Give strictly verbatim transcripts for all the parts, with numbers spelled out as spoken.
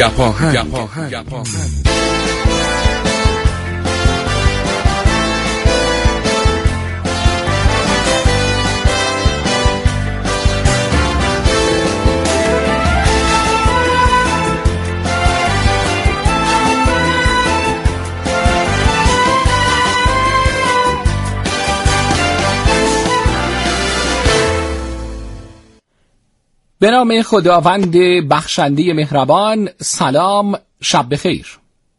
گپاهنگ. به نام خداوند بخشنده مهربان. سلام، شب بخیر.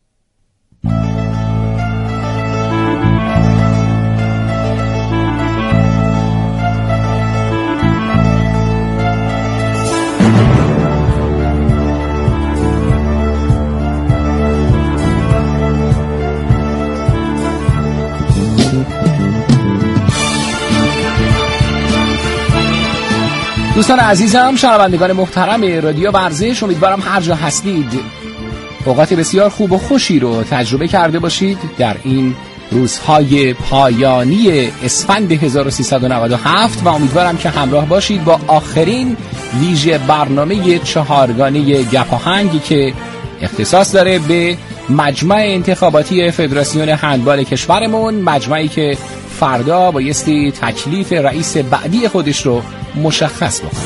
دوستان عزیزم، شنوندگان محترم رادیو ورزش، امیدوارم هر جا هستید اوقات بسیار خوب و خوشی رو تجربه کرده باشید در این روزهای پایانی اسفند هزار و سیصد و نود و هفت و امیدوارم که همراه باشید با آخرین ویژه برنامه چهارگانه گپاهنگی که اختصاص داره به مجمع انتخاباتی فدراسیون هندبال کشورمون، مجمعی که فردا بایستی تکلیف رئیس بعدی خودش رو مشخص بکنه.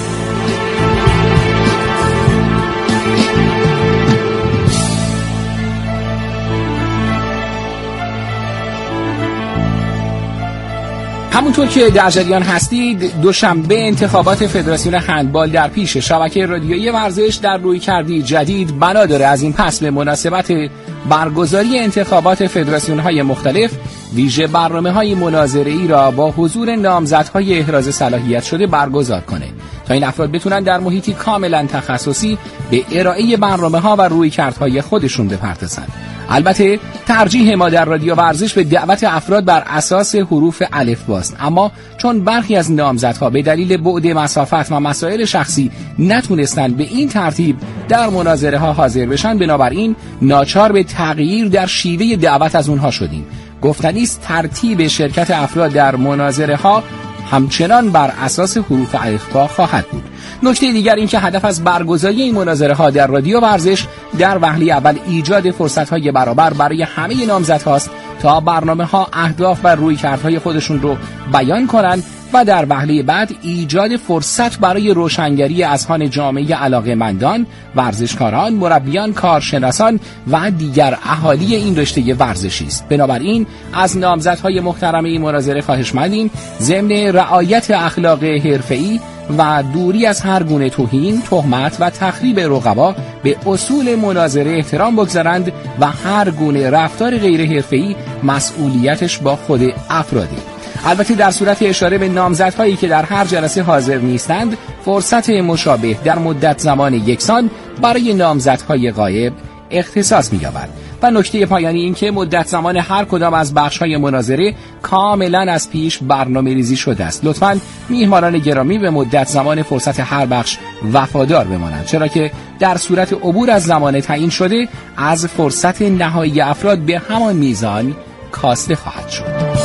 همونطور که در جریان هستید، دوشنبه انتخابات فدراسیون هندبال در پیش. شبکه رادیویی ورزش در رویکردی جدید بنا داره از این پس به مناسبت برگزاری انتخابات فدراسیون‌های مختلف ویژه برنامه‌های مناظره‌ای را با حضور نامزدهای احراز صلاحیت شده برگزار کنه تا این افراد بتونن در محیطی کاملا تخصصی به ارائه برنامه‌ها و رویکردهای خودشون بپردازند. البته ترجیح ما در رادیو ورزش به دعوت افراد بر اساس حروف الفباست، اما چون برخی از نامزدها به دلیل بعد مسافت و مسائل شخصی نتونستند به این ترتیب در مناظره ها حاضر بشن، بنابراین ناچار به تغییر در شیوه دعوت از اونها شدیم. گفتنی است ترتیب شرکت افراد در مناظره ها همچنان بر اساس حروف الفبا خواهد بود. نکته دیگر این که هدف از برگزاری این مناظره ها در رادیو ورزش در وهله اول ایجاد فرصت های برابر برای همه نامزدهاست تا برنامه ها اهداف و رویکردهای خودشون رو بیان کنند و در وهله بعد ایجاد فرصت برای روشنگری اذهان جامعه علاقه‌مندان، ورزشکاران، مربیان، کارشناسان و دیگر اهالی این رشته ورزشی است. بنابراین از نامزدهای محترم این مناظره خواهشمندیم ضمن رعایت اخلاق حرفه‌ای و دوری از هر گونه توهین، تهمت و تخریب رقبا به اصول مناظره احترام بگذارند و هر گونه رفتار غیر حرفه‌ای مسئولیتش با خود افراده. البته در صورت اشاره به نامزدهایی که در هر جلسه حاضر نیستند، فرصت مشابه در مدت زمان یکسان برای نامزدهای غایب اختصاص می‌یابد. و نکته پایانی این که مدت زمان هر کدام از بخش‌های مناظره کاملا از پیش برنامه‌ریزی شده است. لطفاً میهمانان گرامی به مدت زمان فرصت هر بخش وفادار بمانند، چرا که در صورت عبور از زمان تعیین شده از فرصت نهایی افراد به همان میزان کاسته خواهد شد.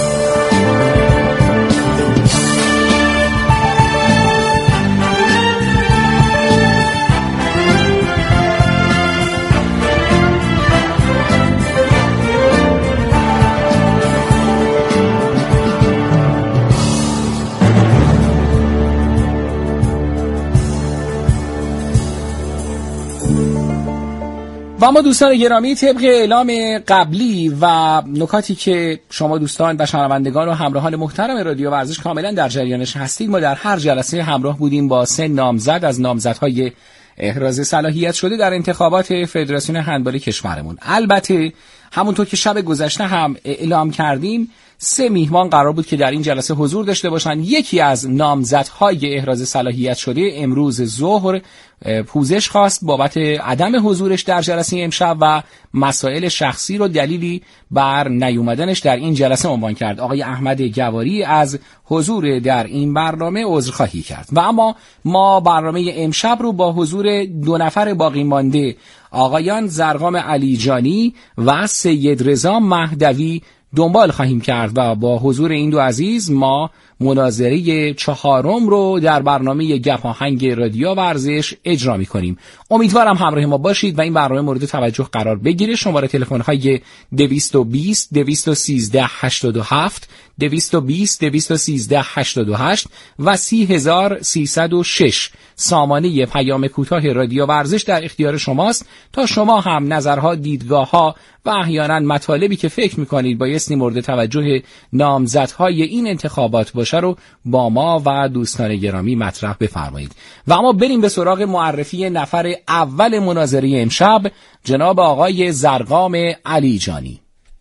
و اما دوستان گرامی، طبق اعلام قبلی و نکاتی که شما دوستان و شنوندگان و همراهان محترم رادیو ورزش کاملا در جریانش هستید، ما در هر جلسه همراه بودیم با سه نامزد از نامزدهای احراز صلاحیت شده در انتخابات فدراسیون هندبال کشورمون. البته همونطور که شب گذشته هم اعلام کردیم، سه میهمان قرار بود که در این جلسه حضور داشته باشند. یکی از نامزدهای احراز صلاحیت شده امروز ظهر پوزش خواست بابت عدم حضورش در جلسه امشب و مسائل شخصی رو دلیلی بر نیومدنش در این جلسه عنوان کرد. آقای احمد گواری از حضور در این برنامه عذرخواهی کرد. و اما ما برنامه امشب رو با حضور دو نفر باقی مانده، آقایان زرقام علیجانی و سید رضا مهدوی، دنبال خواهیم کرد و با حضور این دو عزیز ما مناظره چهارم رو در برنامه گپ آهنگ رادیو ورزش اجرا می‌کنیم. امیدوارم همراه ما باشید و این برنامه مورد توجه قرار بگیره. شماره تلفن‌های دویست و بیست دویست و سیزده هشتاد و هفت دویست و بیست دویست و سیزده هشتاد و هشت و سی هزار سیصد و شش سامانه پیام کوتاه رادیو ورزش در اختیار شماست تا شما هم نظرها، دیدگاه‌ها و احیانا مطالبی که فکر می‌کنید بایستی مورد توجه نامزدهای این انتخابات باشه رو با ما و دوستان گرامی مطرح بفرمایید. و اما بریم به سراغ معرفی نفر اول مناظره امشب، جناب آقای زرقام علیجانی.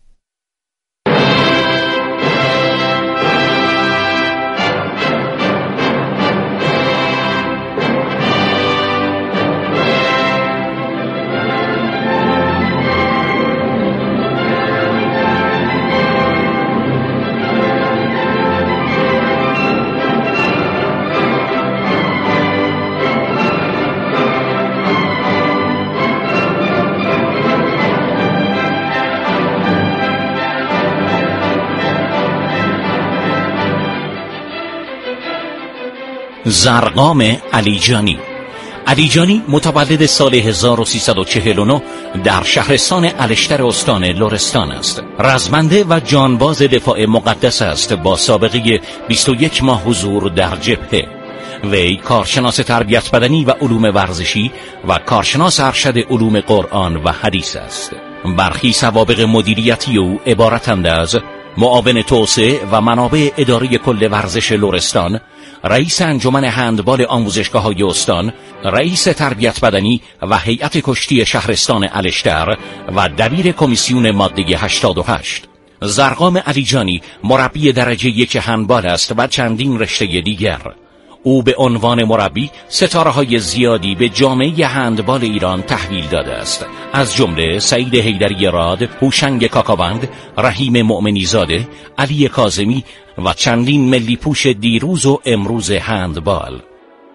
زرقام علیجانی. علیجانی متولد سال هزار و سیصد و چهل و نه در شهرستان الشتر استان لرستان است. رزمنده و جانباز دفاع مقدس است با سابقه بیست و یک ماه حضور در جبهه. وی کارشناس تربیت بدنی و علوم ورزشی و کارشناس ارشد علوم قرآن و حدیث است. برخی سوابق مدیریتی او عبارتند از معاون توسعه و منابع اداره کل ورزش لرستان، رئیس انجمن هندبال آموزشگاه‌های استان، رئیس تربیت بدنی و هیئت کشتی شهرستان الشتر و دبیر کمیسیون ماده هشتاد و هشت. زرقام علیجانی مربی درجه یک هندبال است و چندین رشته دیگر. او به عنوان مربی ستاره‌های زیادی به جامعه هندبال ایران تحویل داده است، از جمله سعید حیدری راد، هوشنگ کاکاوند، رحیم مؤمنی زاده، علی کاظمی و چندین ملی پوش دیروز و امروز هندبال.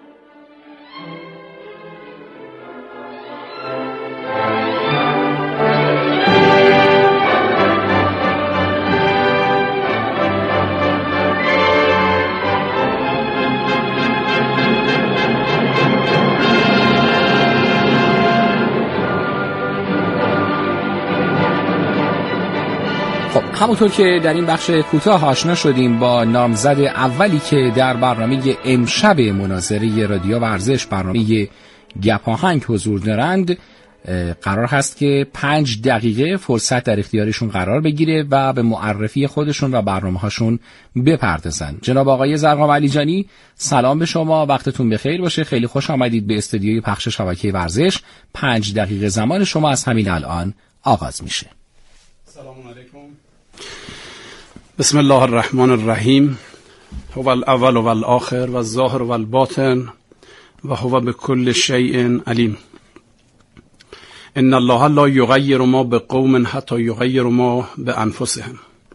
همونطور که در این بخش کوتاه آشنا شدیم با نامزد اولی که در برنامه امشب مناظره رادیو ورزش، برنامه گپ آهنگ حضور دارند، قرار هست که پنج دقیقه فرصت در اختیارشون قرار بگیره و به معرفی خودشون و برنامه هاشون بپردازن. جناب آقای زرقام علیجانی، سلام به شما، وقتتون بخیر باشه. خیلی خوش آمدید به استودیوی پخش شبکه ورزش. پنج دقیقه زمان شما از همین الان آغاز میشه. سلام علیکم. بسم الله الرحمن الرحیم. هو الاول و الاخر و الظاهر و الباطن و هو بكل شیء علیم. ان الله لا یغیر ما بقوم حتی یغیروا ما بانفسهم.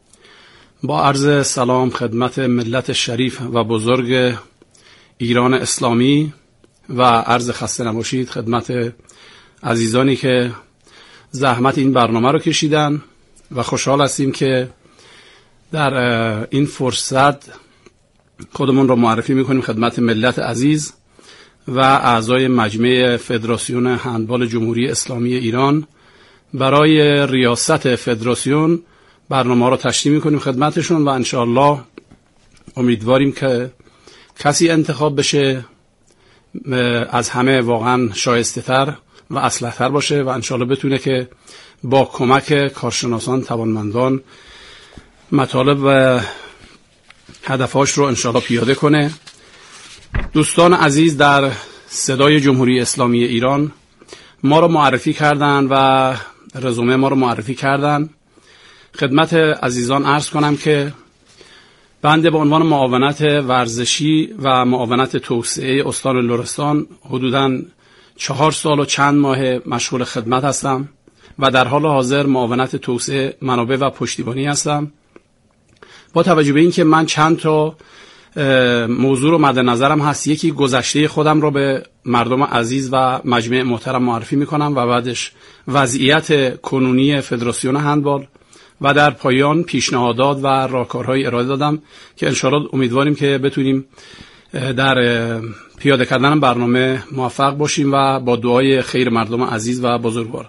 با عرض سلام خدمت ملت شریف و بزرگ ایران اسلامی و عرض خسته نباشید خدمت عزیزانی که زحمت این برنامه رو کشیدن و خوشحال هستیم که در این فرصت خودمون رو معرفی میکنیم خدمت ملت عزیز و اعضای مجمع فدراسیون هندبال جمهوری اسلامی ایران. برای ریاست فدراسیون برنامه رو تشریح میکنیم خدمتشون و انشاءالله امیدواریم که کسی انتخاب بشه از همه واقعا شایسته تر و اصلح تر باشه و انشاءالله بتونه که با کمک کارشناسان، توانمندان مطالب و هدفهاش رو انشاءالله پیاده کنه. دوستان عزیز در صدای جمهوری اسلامی ایران ما رو معرفی کردن و رزومه ما رو معرفی کردن. خدمت عزیزان عرض کنم که بنده به عنوان معاونت ورزشی و معاونت توسعه استان لرستان حدوداً چهار سال و چند ماه مشغول خدمت هستم و در حال حاضر معاونت توسعه منابع و پشتیبانی هستم. با توجه به این که من چند تا موضوع رو مد نظرم هست، یکی گذشته خودم رو به مردم عزیز و مجمع محترم معرفی میکنم و بعدش وضعیت کنونی فدراسیون هندبال و در پایان پیشنهادات و راهکارهای ارائه دادم که انشاءالله امیدواریم که بتونیم در پیاده کردن برنامه موفق باشیم و با دعای خیر مردم عزیز و بزرگوار.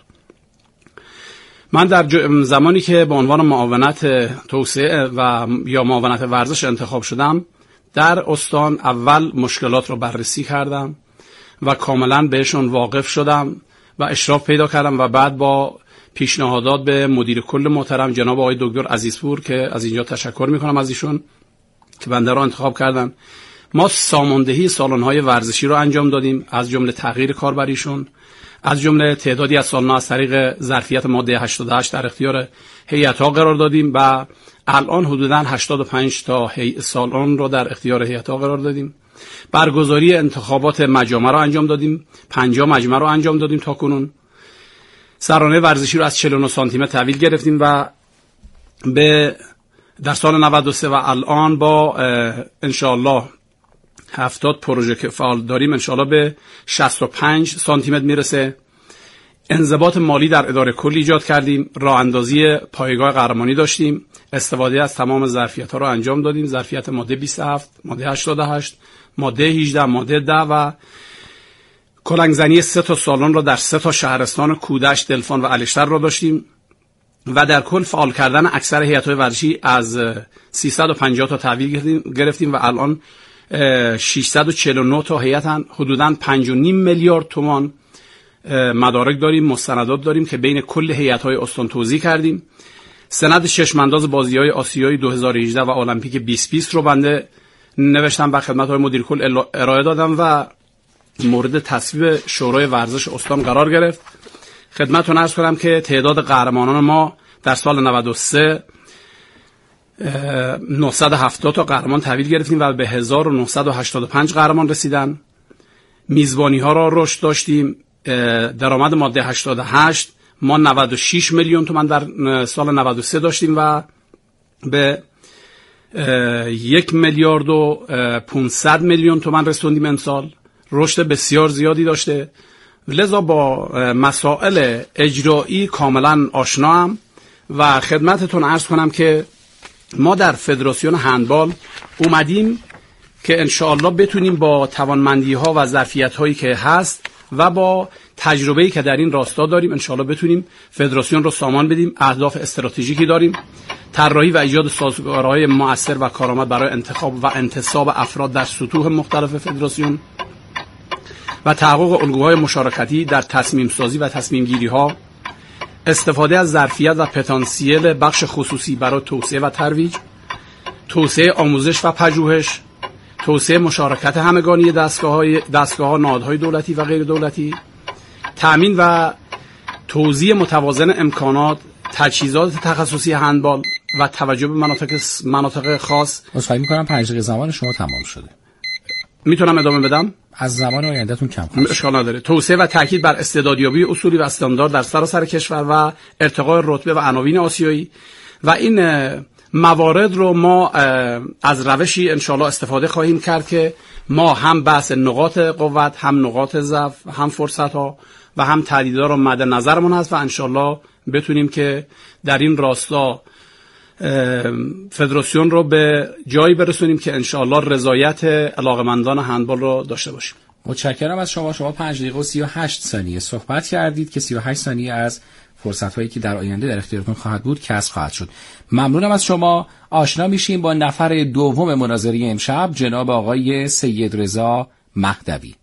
من در زمانی که به عنوان معاونت توسعه و یا معاونت ورزش انتخاب شدم، در استان اول مشکلات رو بررسی کردم و کاملا بهشون واقف شدم و اشراف پیدا کردم و بعد با پیشنهادات به مدیر کل محترم جناب آقای دکتر عزیزپور که از اینجا تشکر میکنم از ایشون که بنده رو انتخاب کردن، ما ساماندهی سالن‌های ورزشی رو انجام دادیم، از جمله تغییر کاربریشون، از جمله تعدادی از سالن‌ها از طریق ظرفیت ماده هشتاد و هشت در اختیار هیئت‌ها قرار دادیم و الان حدوداً هشتاد و پنج تا سالن رو در اختیار هیئت‌ها قرار دادیم. برگزاری انتخابات مجامع رو انجام دادیم، پنجاه مجمع رو انجام دادیم تا کنون. سرانه ورزشی رو از چهل و نه سانتی متر تحویل گرفتیم و به در سال نود و سه و الان با انشاءالله هفتاد پروژه که فعال داریم انشاءالله به شصت و پنج سانتی متر میرسه. انضباط مالی در اداره کل ایجاد کردیم، راه اندازی پایگاه قهرمانی داشتیم، استفاده از تمام ظرفیت‌ها رو انجام دادیم، ظرفیت ماده بیست و هفت، ماده هشتاد و هشت، ماده هجده، ماده ده و کلنگزنی سه تا سالن را در سه تا شهرستان کودش، دلفان و الشتر را داشتیم و در کل فعال کردن اکثر هیئت‌های ورزشی از سیصد و پنجاه تا تحویل گرفتیم و الان ششصد و چهل و نه تا هیئتن، حدوداً پنج و نیم میلیارد تومان مدارک داریم، مستندات داریم که بین کل هیئت‌های استان توزیع کردیم. سند چشم‌انداز بازی‌های آسیایی دو هزار و هجده و المپیک بیست بیست رو بنده نوشتم و خدمت‌های مدیر کل ارائه دادم و مورد تصویب شورای ورزش استان قرار گرفت. خدمتتون عرض کنم که تعداد قهرمانان ما در سال نود و سه نهصد و هفتاد تا قهرمان تحویل گرفتیم و به هزار و نهصد و هشتاد و پنج قهرمان رسیدن. میزبانی‌ها را رشد داشتیم. درآمد ماده هشتاد و هشت ما نود و شش میلیون تومان در سال نود و سه داشتیم و به یک میلیارد و پانصد میلیون تومان رسوندیم امسال. رشد بسیار زیادی داشته، لذا با مسائل اجرایی کاملا آشنام و خدمتتون عرض کنم که ما در فدراسیون هندبال اومدیم که انشاءالله بتونیم با توانمندی ها و ظرفیت هایی که هست و با تجربه‌ای که در این راستا داریم انشاءالله بتونیم فدراسیون رو سامان بدیم. اهداف استراتژیکی داریم، طراحی و ایجاد سازوکارهای مؤثر و کارآمد برای انتخاب و انتصاب افراد در سطوح مختلف فدراسیون و تحقق الگوهای مشارکتی در تصمیم سازی و تصمیم گیری ها، استفاده از ظرفیت و پتانسیل بخش خصوصی برای توسعه و ترویج، توسعه آموزش و پژوهش، توسعه مشارکت همگانی دستگاه‌های دستگاه‌ها، نهادهای دولتی و غیر دولتی، تأمین و توزیع متوازن امکانات، تجهیزات تخصصی هندبال و توجه به مناطق مناطق خاص. عذرخواهی می‌کنم پنج دقیقه زمان شما تمام شده. میتونم ادامه بدم؟ از زمان آیندهتون کم خواهد. اشکال نداره. توسعه و تاکید بر استعدادیابی اصولی و استاندارد در سراسر کشور و ارتقاء رتبه و عناوین آسیایی و این موارد رو ما از روشی انشالله استفاده خواهیم کرد که ما هم بحث نقاط قوت، هم نقاط ضعف، هم فرصت ها و هم تهدیدها رو مد نظرمون هست و انشالله بتونیم که در این راستا فدراسیون رو به جایی برسونیم که انشاءالله رضایت علاقمندان هندبال رو داشته باشیم. متشکرم از شما. شما پنج دقیقه و سی و هشت ثانیه صحبت کردید که سی و هشت ثانیه از فرصت‌هایی که در آینده در اختیارتون خواهد بود کسب خواهد شد. ممنونم از شما. آشنا میشیم با نفر دوم مناظره امشب، جناب آقای سید رضا مهدوی.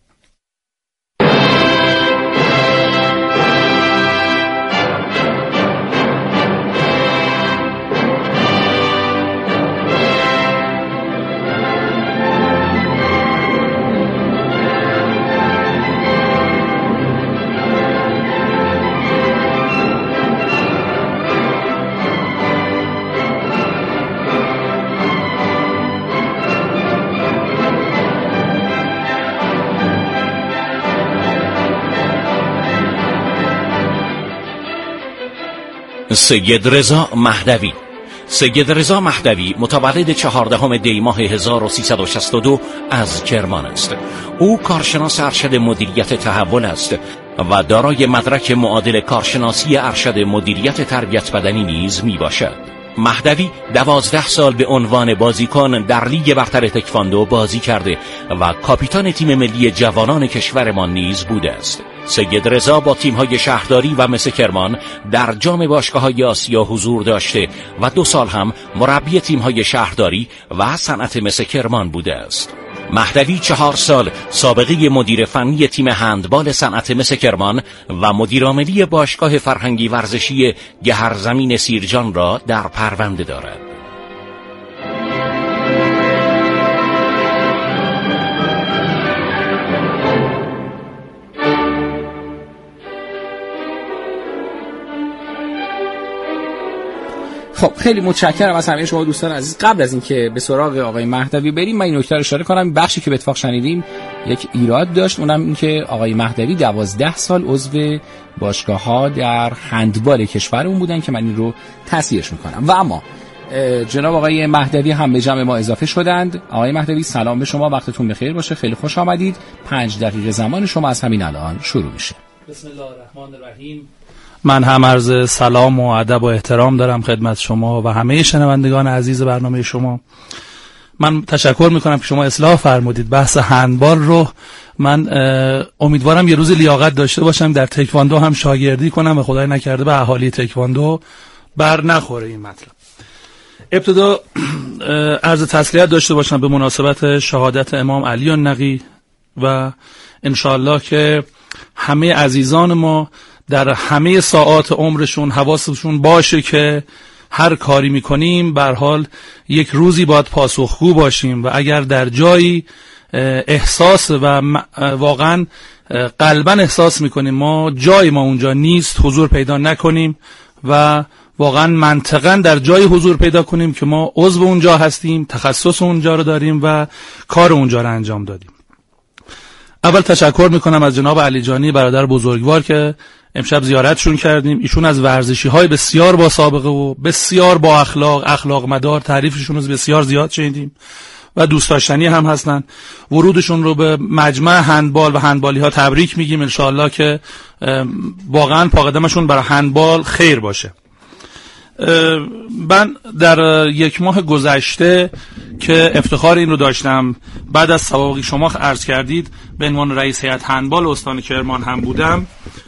سید رضا مهدوی. سید رضا مهدوی متولد چهاردهم دی ماه هزار و سیصد و شصت و دو از کرمان است. او کارشناس ارشد مدیریت تحول است و دارای مدرک معادل کارشناسی ارشد مدیریت تربیت بدنی نیز می باشد. مهدوی دوازده سال به عنوان بازیکن در لیگ برتر تکواندو بازی کرده و کاپیتان تیم ملی جوانان کشورمان نیز بوده است. سید رضا با تیم‌های شهرداری و مس کرمان در جام باشگاه‌های آسیا حضور داشته و دو سال هم مربی تیم‌های شهرداری و صنعت مس کرمان بوده است. مهدوی چهار سال سابقه مدیر فنی تیم هندبال صنعت مس کرمان و مدیر عاملی باشگاه فرهنگی ورزشی گهرزمین سیرجان را در پرونده دارد. خب خیلی متشکرم از همه شما دوستان عزیز. قبل از اینکه به سراغ آقای مهدوی بریم من این نکته رو اشاره کنم، بخشی که به اتفاق شنیدیم یک ایراد داشت، اونم این که آقای مهدوی دوازده سال عضو باشگاه‌ها در هندبال کشورمون بودن که من این رو تصحیحش میکنم. و اما جناب آقای مهدوی هم به جمع ما اضافه شدند. آقای مهدوی سلام به شما، وقتتون بخیر باشه، خیلی خوش آمدید. پنج دقیقه زمان شما از همین الان شروع میشه. بسم الله الرحمن الرحیم. من هم عرض سلام و ادب و احترام دارم خدمت شما و همه شنوندگان عزیز برنامه شما. من تشکر میکنم که شما اصلاح فرمودید. بحث هندبال رو من امیدوارم یه روز لیاقت داشته باشم در تکواندو هم شاگردی کنم و خدای نکرده به اهالی تکواندو بر نخوره این مطلب. ابتدا عرض تسلیت داشته باشم به مناسبت شهادت امام علی النقی و انشاءالله که همه عزیزان ما در همه ساعات عمرشون حواسشون باشه که هر کاری میکنیم به هر حال یک روزی باید پاسخگو باشیم و اگر در جایی احساس و واقعا قلبا احساس میکنیم ما جای ما اونجا نیست حضور پیدا نکنیم و واقعا منطقا در جای حضور پیدا کنیم که ما عضو اونجا هستیم، تخصص اونجا رو داریم و کار اونجا رو انجام دادیم. اول تشکر میکنم از جناب علی جانی برادر بزرگوار که امشب زیارتشون کردیم. ایشون از ورزشی های بسیار با سابقه و بسیار با اخلاق اخلاق مدار، تعریفشون رو بسیار زیاد شنیدیم و دوست داشتنی هم هستن. ورودشون رو به مجمع هندبال و هندبالی ها تبریک میگیم، انشاءالله که واقعا پا قدمشون برای هندبال خیر باشه. من در یک ماه گذشته که افتخار این رو داشتم بعد از سوابقی شما عرض کردید به عنوان رئیس هیئت هندبال استان کرمان هم بودم،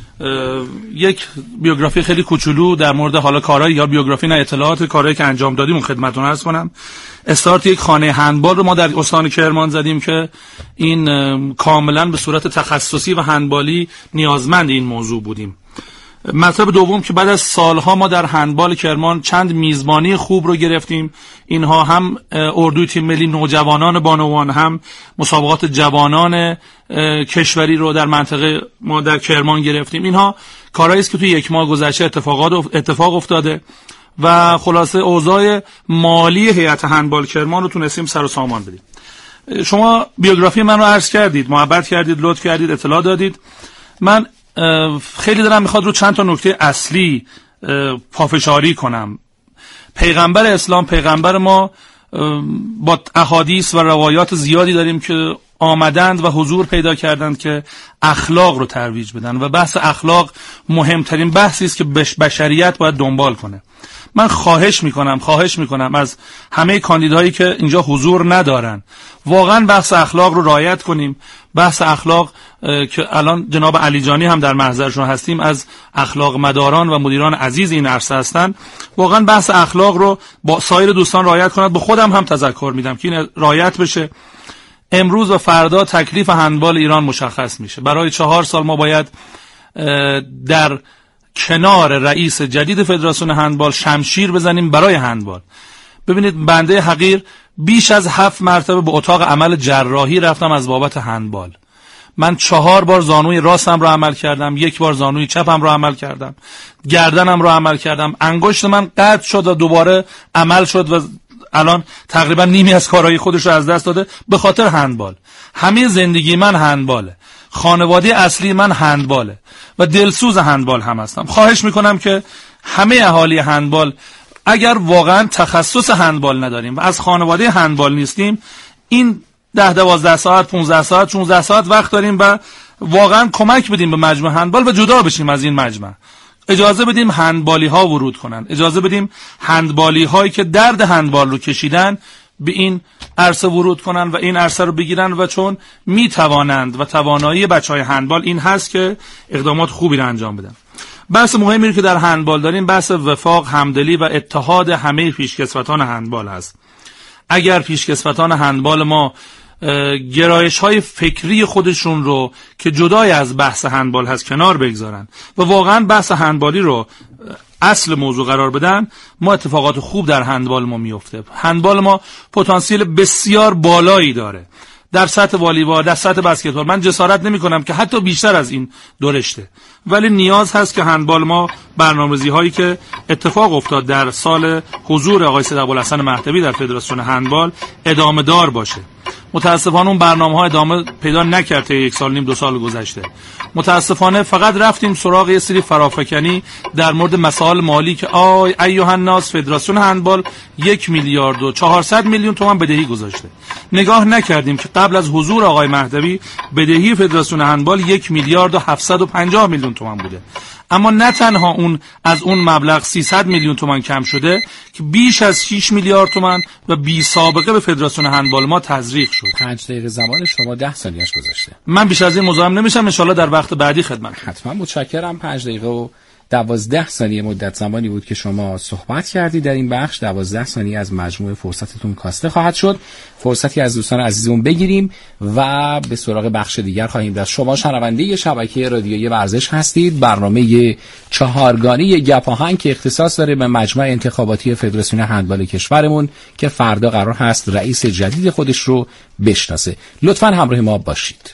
یک بیوگرافی خیلی کوچولو در مورد حالا کارهای یا بیوگرافی نه اطلاعات کارهایی که انجام دادیم خدمتتون عرض کنم. استارت یک خانه هندبال رو ما در استان کرمان زدیم که این کاملا به صورت تخصصی و هندبالی نیازمند این موضوع بودیم. مطلب دوم که بعد از سالها ما در هندبال کرمان چند میزبانی خوب رو گرفتیم. اینها هم اردوی تیم ملی نوجوانان بانوان، هم مسابقات جوانان کشوری رو در منطقه ما در کرمان گرفتیم. اینها کارهایی است که توی یک ماه گذشته اتفاقات اتفاق افتاده و خلاصه اوضاع مالی هیئت هندبال کرمان رو تونستیم سر و سامان بدیم. شما بیوگرافی من رو عرض کردید، محبت کردید، لطف کردید، اطلاع دادید. من خیلی دارم میخواد رو چند تا نکته اصلی پافشاری کنم. پیغمبر اسلام، پیغمبر ما، با احادیث و روایات زیادی داریم که آمدند و حضور پیدا کردند که اخلاق رو ترویج بدن و بحث اخلاق مهمترین بحثی است که بشریت باید دنبال کنه. من خواهش میکنم خواهش میکنم از همه کاندیداهایی که اینجا حضور ندارن واقعا بحث اخلاق رو رعایت کنیم. بحث اخلاق که الان جناب علی جانی هم در محضرشون هستیم از اخلاق مداران و مدیران عزیز این عرصه هستن، واقعا بحث اخلاق رو با سایر دوستان رعایت کنند. به خودم هم تذکر میدم که این رعایت بشه. امروز و فردا تکلیف هندبال ایران مشخص میشه. برای چهار سال ما باید در کنار رئیس جدید فدراسیون هندبال شمشیر بزنیم برای هندبال. ببینید بنده حقیر بیش از هفت مرتبه به اتاق عمل جراحی رفتم از بابت هندبال. من چهار بار زانوی راستم رو عمل کردم، یک بار زانوی چپم رو عمل کردم، گردنم رو عمل کردم، انگشت من قطع شد و دوباره عمل شد و الان تقریبا نیمی از کارهای خودش رو از دست داده به خاطر هندبال. همه زندگی من هندباله، خانواده اصلی من هندباله و دلسوز هندبال هم هستم. خواهش میکنم که همه اهالی هندبال اگر واقعا تخصص هندبال نداریم و از خانواده هندبال نیستیم، این ده دوازده ساعت، پونزده ساعت، شانزده ساعت وقت داریم و واقعا کمک بدیم به مجمع هندبال و جدا بشیم از این مجمع. اجازه بدیم هندبالی ها ورود کنن، اجازه بدیم هندبالی هایی که درد هندبال رو کشیدن به این عرصه ورود کنن و این عرصه رو بگیرن و چون می توانند و توانایی بچهای هندبال این هست که اقدامات خوبی رو انجام بدن. بحث مهمی که در هندبال داریم بحث وفاق، همدلی و اتحاد همه پیشکسوتان هندبال هست. اگر پیشکسوتان هندبال ما گرایش های فکری خودشون رو که جدای از بحث هندبال هست کنار بگذارن و واقعا بحث هندبالی رو اصل موضوع قرار بدن، ما اتفاقات خوب در هندبال ما میفته. هندبال ما پتانسیل بسیار بالایی داره در سطح والیبال، در سطح بسکتبال. من جسارت نمی کنم که حتی بیشتر از این دو رشته، ولی نیاز هست که هندبال ما برنامه‌ریزی هایی که اتفاق افتاد در سال حضور آقای سید ابوالحسن مهدوی در فدراسیون هندبال ادامه دار باشه. متاسفانه اون برنامه‌ها ادامه پیدا نکرد تا یک سال نیم دو سال گذشته. متاسفانه فقط رفتیم سراغ یه سری فرافکنی در مورد مسائل مالی که آی ایها الناس فدراسیون هندبال یک میلیارد و چهارصد میلیون تومان بدهی گذاشته. نگاه نکردیم که قبل از حضور آقای مهدوی بدهی فدراسیون هندبال یک میلیارد و هفتصد و پنجاه میلیون تومان بوده. اما نه تنها اون از اون مبلغ سیصد میلیون تومان کم شده که بیش از شش میلیارد تومان و بی سابقه به فدراسیون هندبال ما تزریق شد. پنج دقیقه زمان شما ده ثانیه‌اش گذشته. من بیش از این مزاحم نمیشم، ان شاءالله در وقت بعدی خدمت. حتما متشکرم. پنج دقیقه و دوازده ثانیه مدت زمانی بود که شما صحبت کردید در این بخش. دوازده ثانیه از مجموع فرصتتون کاسته خواهد شد. فرصتی از دوستان عزیزمون بگیریم و به سراغ بخش دیگر خواهیم رفت. شما شنونده شبکه رادیویی ورزش هستید. برنامه چهارگانه گپ آهن که اختصاص داره به مجمع انتخاباتی فدراسیون هندبال کشورمون که فردا قرار هست رئیس جدید خودش رو بشناسه. لطفاً همراه ما باشید.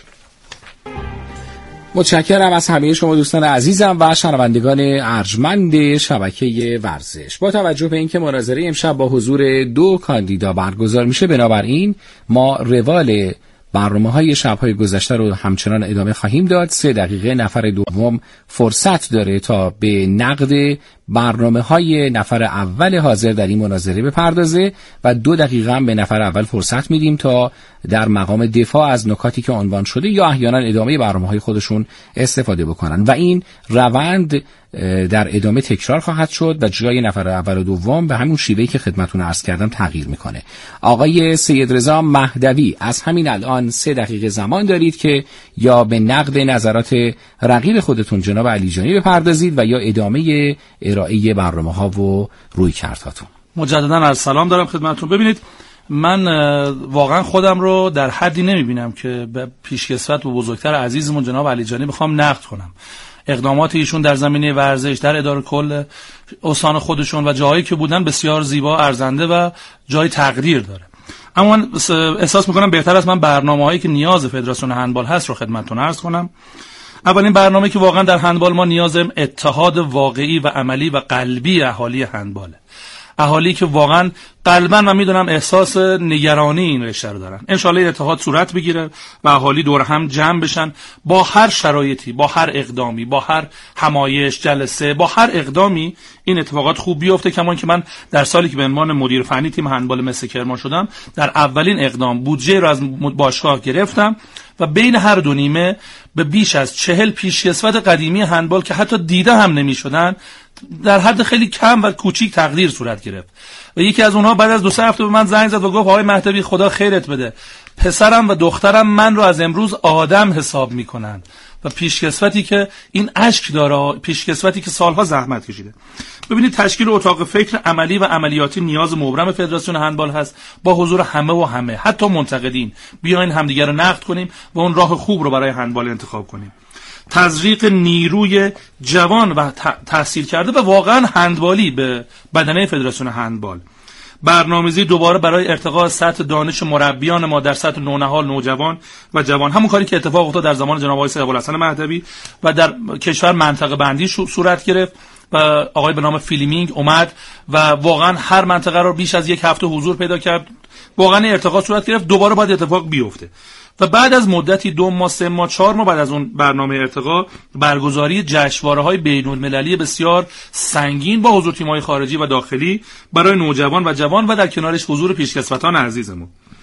متشکرم از همه شما دوستان عزیزم و شنوندگان ارجمند شبکه ورزش. با توجه به اینکه مناظره امشب با حضور دو کاندیدا برگزار میشه، بنابراین ما روال برنامه‌های شب‌های گذشته رو همچنان ادامه خواهیم داد. سه دقیقه نفر دوم فرصت داره تا به نقد برنامه‌های نفر اول حاضر در این مناظره بپردازه و دو دقیقه هم به نفر اول فرصت میدیم تا در مقام دفاع از نکاتی که عنوان شده یا احیانا ادامه برنامه‌های خودشون استفاده بکنن و این روند در ادامه تکرار خواهد شد و جای نفر اول و دوم به همون شیوهی که خدمتتون عرض کردم تغییر میکنه. آقای سید رضا مهدوی، از همین الان سه دقیقه زمان دارید که یا به نقد نظرات رقیب خودتون جناب علیجانی بپردازید و یا ادامه ارائه برنامه‌ها و رویکردهاتون. مجددا عرض سلام دارم خدمتتون. ببینید، من واقعا خودم رو در حدی نمیبینم که به پیشکسوت و بزرگتر عزیزمون جناب علیجانی بخوام نقد کنم. اقدامات ایشون در زمینه ورزش، در اداره کل استان خودشون و جایی که بودن بسیار زیبا، ارزنده و جای تقدیر داره. اما احساس میکنم بهتر است من برنامه‌هایی که نیاز فدراسیون هندبال هست رو خدمتتون عرض کنم. اولین برنامه که واقعا در هندبال ما نیازم اتحاد واقعی و عملی و قلبی اهالی هندباله. اهالی که واقعا قلباً من میدونم احساس نگرانی این رشته رو دارن. انشالله این اتحاد صورت بگیره و اهالی دور هم جمع بشن، با هر شرایطی، با هر اقدامی، با هر همایش جلسه، با هر اقدامی این اتفاقات خوب بیفته. کما اینکه من در سالی که به عنوان مدیر فنی تیم هندبال مس کرمان شدم، در اولین اقدام بودجه رو از باشگاه گرفتم و بین هر دو نیمه به بیش از چهل پیشکسوت قدیمی هندبال که حتی دیده هم نمی‌شدن در حد خیلی کم و کوچیک تقدیر صورت گرفت و یکی از اونها بعد از دو سه هفته به من زنگ زد و گفت آقای مهدوی خدا خیرت بده، پسرم و دخترم من رو از امروز آدم حساب میکنن و پیشکسوتی که این اشک داره، پیشکسوتی که سالها زحمت کشیده. ببینید، تشکیل اتاق فکر عملی و عملیاتی نیاز مبرم فدراسیون هندبال هست، با حضور همه و همه، حتی منتقدین. بیاین همدیگر رو نقد کنیم و اون راه خوب رو برای هندبال انتخاب کنیم. تزریق نیروی جوان و تحصیل کرده و واقعا هندبالی به بدنه فدراسیون هندبال. برنامه‌ریزی دوباره برای ارتقاء سطح دانش مربیان ما در سطح نونهال، نوجوان و جوان، همون کاری که اتفاق افتاد در زمان جناب آقای سید ابوالحسن مهدوی و در کشور منطقه بندی صورت گرفت و آقای به نام فیلمینگ اومد و واقعا هر منطقه رو بیش از یک هفته حضور پیدا کرد. واقعا ارتقاء صورت گرفت. دوباره باید اتفاق بیفته و بعد از مدتی دو ماه، سه ماه، چهار ماه بعد از اون برنامه ارتقاء، برگزاری جشنواره‌های بین‌المللی بسیار سنگین با حضور تیم‌های خارجی و داخلی برای نوجوان و جوان و در کنارش حضور پیشکسوتان عزیزمون.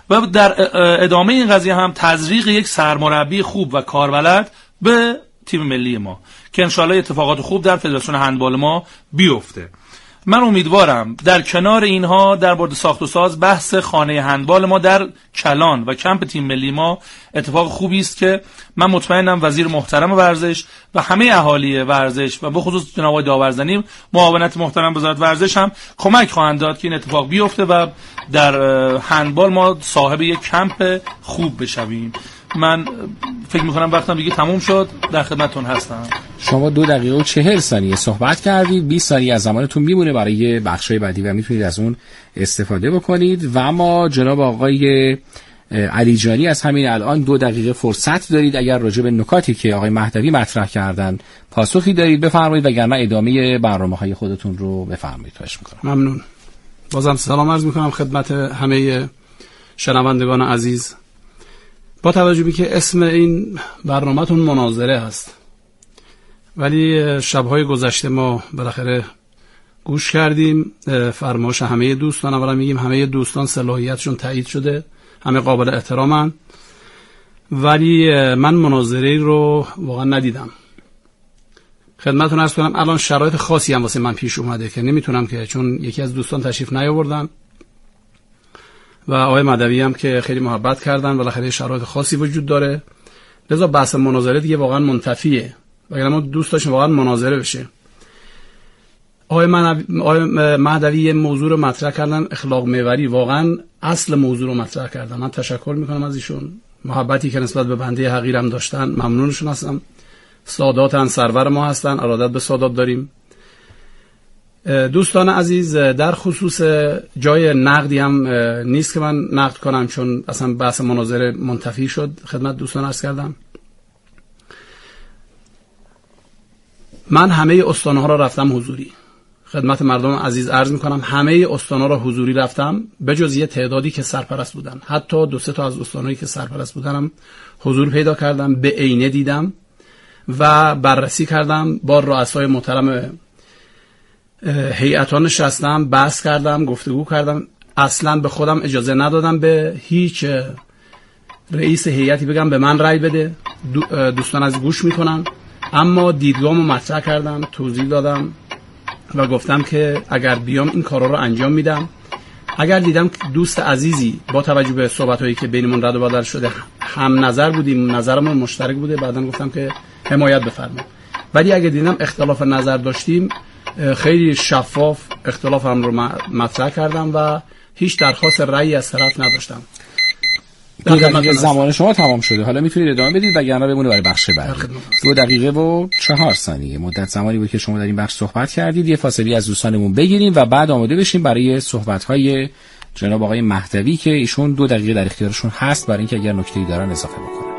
و در ادامه این قضیه هم تزریق یک سرمربی خوب و کاربلد به تیم ملی ما که انشالله اتفاقات خوب در فدراسیون هندبال ما بیفته. من امیدوارم در کنار اینها در مورد ساخت و ساز بحث خانه هندبال ما در کلان و کمپ تیم ملی ما اتفاق خوبی است که من مطمئنم وزیر محترم ورزش و همه اهالی ورزش و به خصوص جناب آقای داورزنی معاونت محترم وزارت ورزش هم کمک خواهند داد که این اتفاق بیفته و در هندبال ما صاحب یک کمپ خوب بشویم. من فکر میکنم وقتم دیگه تموم شد، در خدمتتون هستم. شما دو دقیقه و چهل ثانیه صحبت کردید، بیست ثانیه از زمانتون میمونه برای بخشای بعدی و میتونید از اون استفاده بکنید و اما جناب آقای علی جانی از همین الان دو دقیقه فرصت دارید. اگر راجع به نکاتی که آقای مهدوی مطرح کردن پاسخی دارید بفرمایید، وگرنه ادامه برنامه‌های خودتون رو بفرمایید. خواهش می‌کنم. ممنون. بازم سلام عرض می‌کنم خدمت همه شنوندگان عزیز. با توجه به که اسم این برنامه‌تون مناظره است، ولی شب‌های گذشته ما بالاخره گوش کردیم فرمایش همه دوستان. اولا میگیم همه دوستان صلاحیتشون تایید شده، همه قابل احترامن، ولی من مناظره رو واقعا ندیدم. خدمتتون عرض کنم الان شرایط خاصی هم واسه من پیش اومده که نمیتونم، که چون یکی از دوستان تشریف نیاوردن و آقای مهدوی هم که خیلی محبت کردن، بالاخره شرایط خاصی وجود داره، لذا بحث مناظره دیگه واقعا منتفیه، وگرنه ما دوست داشتیم واقعا مناظره بشه. آقای مهدوی یه موضوع رو مطرح کردن، اخلاق محوری، واقعا اصل موضوع رو مطرح کردن. من تشکر میکنم از ایشون، محبتی که نسبت به بنده حقیرم داشتن ممنونشون هستم. ساداتن، سرور ما هستن، ارادت به سادات داریم. دوستان عزیز، در خصوص جای نقدی هم نیست که من نقد کنم، چون اصلا بحث مناظره منتفی شد. خدمت دوستان عرض کردم من همه استان‌ها را رفتم حضوری. خدمت مردم عزیز عرض میکنم همه استان‌ها را حضوری رفتم، به جز یه تعدادی که سرپرست بودن. حتی دو سه تا از استان‌هایی که سرپرست بودنم حضور پیدا کردم، به عینه دیدم و بررسی کردم. با رؤسای محترم هیئتان نشستم، بحث کردم، گفتگو کردم. اصلا به خودم اجازه ندادم به هیچ رئیس هیئتی بگم به من رأی بده. دوستان از گوش میکنن، اما دیدگاهمو مطرح کردم، توضیح دادم و گفتم که اگر بیام این کارا رو انجام میدم. اگر دیدم که دوست عزیزی با توجه به صحبتایی که بینمون رد و بدل شده هم نظر بودیم، نظرمون مشترک بوده، بعدن گفتم که حمایت بفرمایید. ولی اگه دیدم اختلاف نظر داشتیم، خیلی شفاف اختلافم رو مطرح کردم و هیچ درخواست رأی از طرف نداشتم. دو دقیقه زمان شما تمام شده، حالا میتونید ادامه بدید وگرنه بمونه برای بخش بعدی. دو دقیقه و چهار ثانیه مدت زمانی بود که شما در این بخش صحبت کردید. یه فاصله از دوستانمون بگیریم و بعد آماده بشیم برای صحبت‌های جناب آقای مهدوی که ایشون دو دقیقه در اختیارشون هست برای اینکه اگر نکته‌ای دارن اضافه بکنن.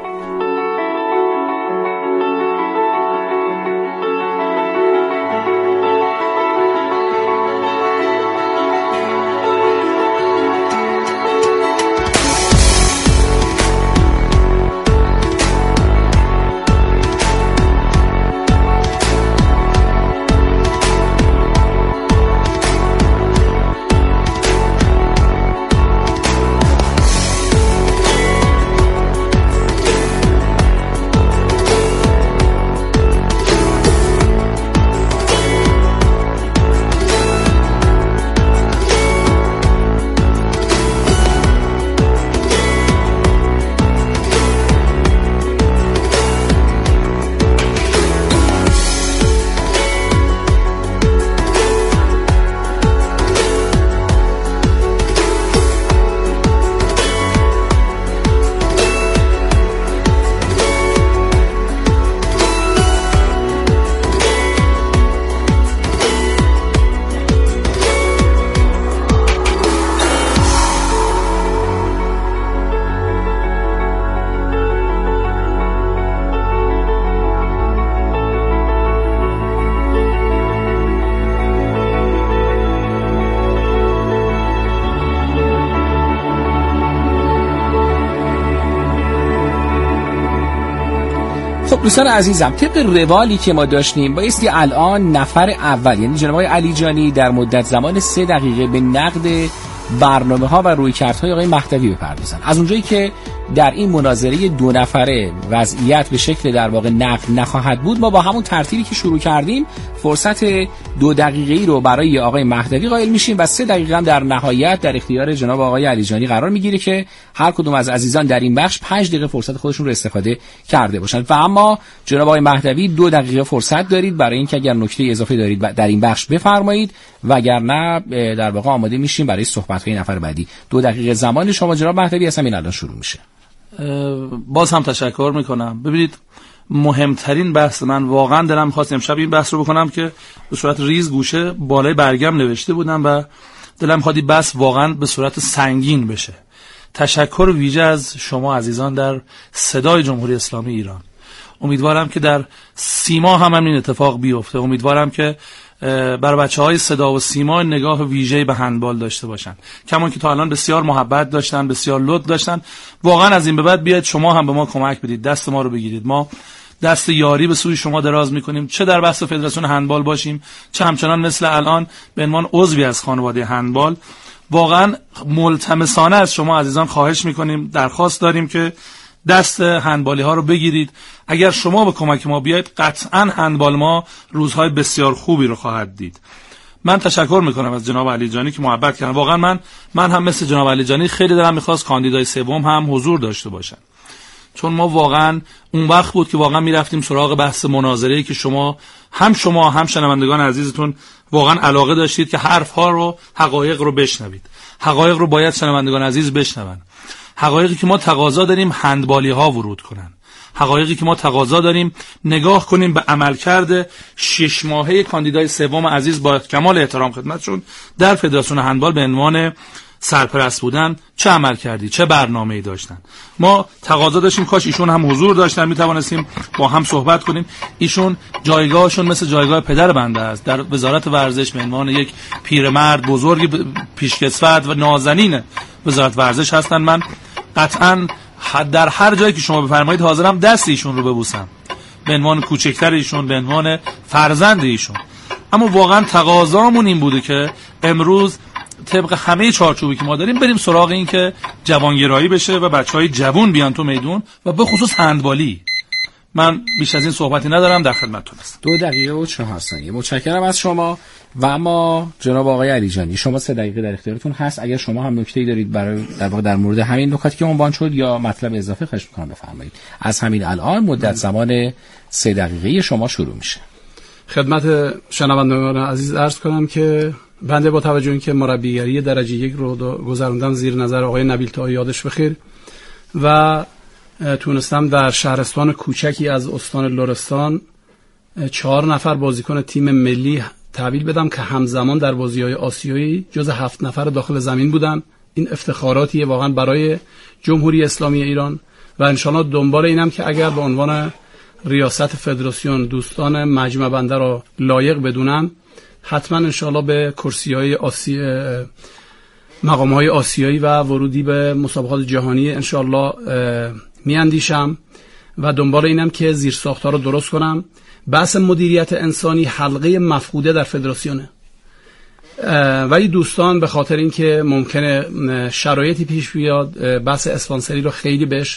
دوستان عزیزم، طبق روالی که ما داشتیم بایستی الان نفر اول یعنی جناب آقای علی جانی در مدت زمان سه دقیقه به نقد برنامه‌ها و رویکردهای آقای مهدوی بپردازن. از اونجایی که در این مناظره دو نفره وضعیت به شکل در واقع نقد نخواهد بود، ما با همون ترتیبی که شروع کردیم فرصت دو دقیقه‌ای رو برای آقای مهدوی قائل میشیم و سه دقیقه هم در نهایت در اختیار جناب آقای علیجانی قرار میگیره که هر کدوم از عزیزان در این بخش پنج دقیقه فرصت خودشون رو استفاده کرده باشن. و اما جناب آقای مهدوی دو دقیقه فرصت دارید برای اینکه اگر نکته اضافه دارید در این بخش بفرمایید، وگرنه در واقع آماده میشیم برای صحبت‌های نفر بعدی. دو دقیقه زمان شما جناب مهدوی از همین الان شروع میشه. باز هم تشکر میکنم. ببینید، مهمترین بحث من واقعا دلم خواست امشب این بحث رو بکنم که به صورت ریز گوشه بالای برگم نوشته بودم و دلم خواهد این بحث واقعا به صورت سنگین بشه. تشکر ویژه از شما عزیزان در صدای جمهوری اسلامی ایران. امیدوارم که در سیما هم همین اتفاق بیفته. امیدوارم که برای بچه‌های صدا و سیما نگاه ویژه‌ای به هندبال داشته باشن، کمان که تا الان بسیار محبت داشتن، بسیار لطف داشتن. واقعا از این به بعد بیاید شما هم به ما کمک بدید، دست ما رو بگیرید. ما دست یاری به سوی شما دراز می‌کنیم، چه در بحث فدراسیون هندبال باشیم، چه همچنان مثل الان به عنوان عضوی از خانواده هندبال. واقعا ملتمسانه از شما عزیزان خواهش می‌کنیم، درخواست داریم که دست هندبالی ها رو بگیرید. اگر شما به کمک ما بیاید، قطعاً هندبال ما روزهای بسیار خوبی رو خواهد دید. من تشکر میکنم از جناب علیجانی که محبت کردن. واقعا من من هم مثل جناب علیجانی خیلی دلم میخواست کاندیدای سوم هم حضور داشته باشن، چون ما واقعا اون وقت بود که واقعا میرفتیم سراغ بحث مناظره‌ای که شما هم شما هم شنوندگان عزیزتون واقعا علاقه داشتید که حرف‌ها رو، حقایق رو بشنوید. حقایق رو باید شنوندگان عزیز بشنون. حقایقی که ما تقاضا داریم هندبالی ها ورود کنن. حقایقی که ما تقاضا داریم نگاه کنیم به عملکرد شش ماهه کاندیدای سوم عزیز با کمال احترام خدمتشون در فدراسیون هندبال به عنوان سرپرست بودن، چه عمل کردی، چه برنامه‌ای داشتن. ما تقاضا داشتیم کاش ایشون هم حضور داشتن، می توانستیم با هم صحبت کنیم. ایشون جایگاهشون مثل جایگاه پدر بنده است در وزارت ورزش، به عنوان یک پیرمرد بزرگ پیشکسوت و نازنین وزارت ورزش هستن. من قطعاً در هر جایی که شما بفرمایید حاضرم دست ایشون رو ببوسم، به عنوان کوچکتر ایشون، به عنوان فرزند ایشون. اما واقعا تقاضامون این بوده که امروز طبق همه چارچوبی که ما داریم بریم سراغ این که جوانگرایی بشه و بچهای جوان بیان تو میدون و به خصوص هندبالی. من بیش از این صحبتی ندارم، در خدمتتون هستم. دو دقیقه و چهار ثانیه. متشکرم از شما. و اما جناب آقای علیجانی، شما سه دقیقه در اختیارتون هست. اگر شما هم نکته‌ای دارید برای در واقع در مورد همین نکاتی که عنوان شد یا مطلب اضافه خواهش می‌کنم بفرمایید. از همین الان مدت زمان سه دقیقه شما شروع میشه. خدمت شنوندگان عزیز عرض کنم که بنده با توجه اینکه مربیگری درجه یک رو گذروندم زیر نظر آقای نبیل طاهی یادش بخیر و تونستم در شهرستان کوچکی از استان لرستان چهار نفر بازیکن تیم ملی تحویل بدم که همزمان در بازی‌های آسیایی جز هفت نفر داخل زمین بودن. این افتخاراتیه واقعا برای جمهوری اسلامی ایران و انشالله دنبال اینم که اگر به عنوان ریاست فدراسیون دوستان مجمع بنده را لایق بدونن، حتما انشالله به کرسی‌های آسی مقام‌های آسیایی و ورودی به مسابقات جهانی انشالله میاندیشم و دنبال اینم که زیرساخت‌ها رو درست کنم. بحث مدیریت انسانی حلقه مفقوده در فدراسیونه، ولی دوستان به خاطر اینکه ممکنه شرایطی پیش بیاد بحث اسپانسری رو خیلی بهش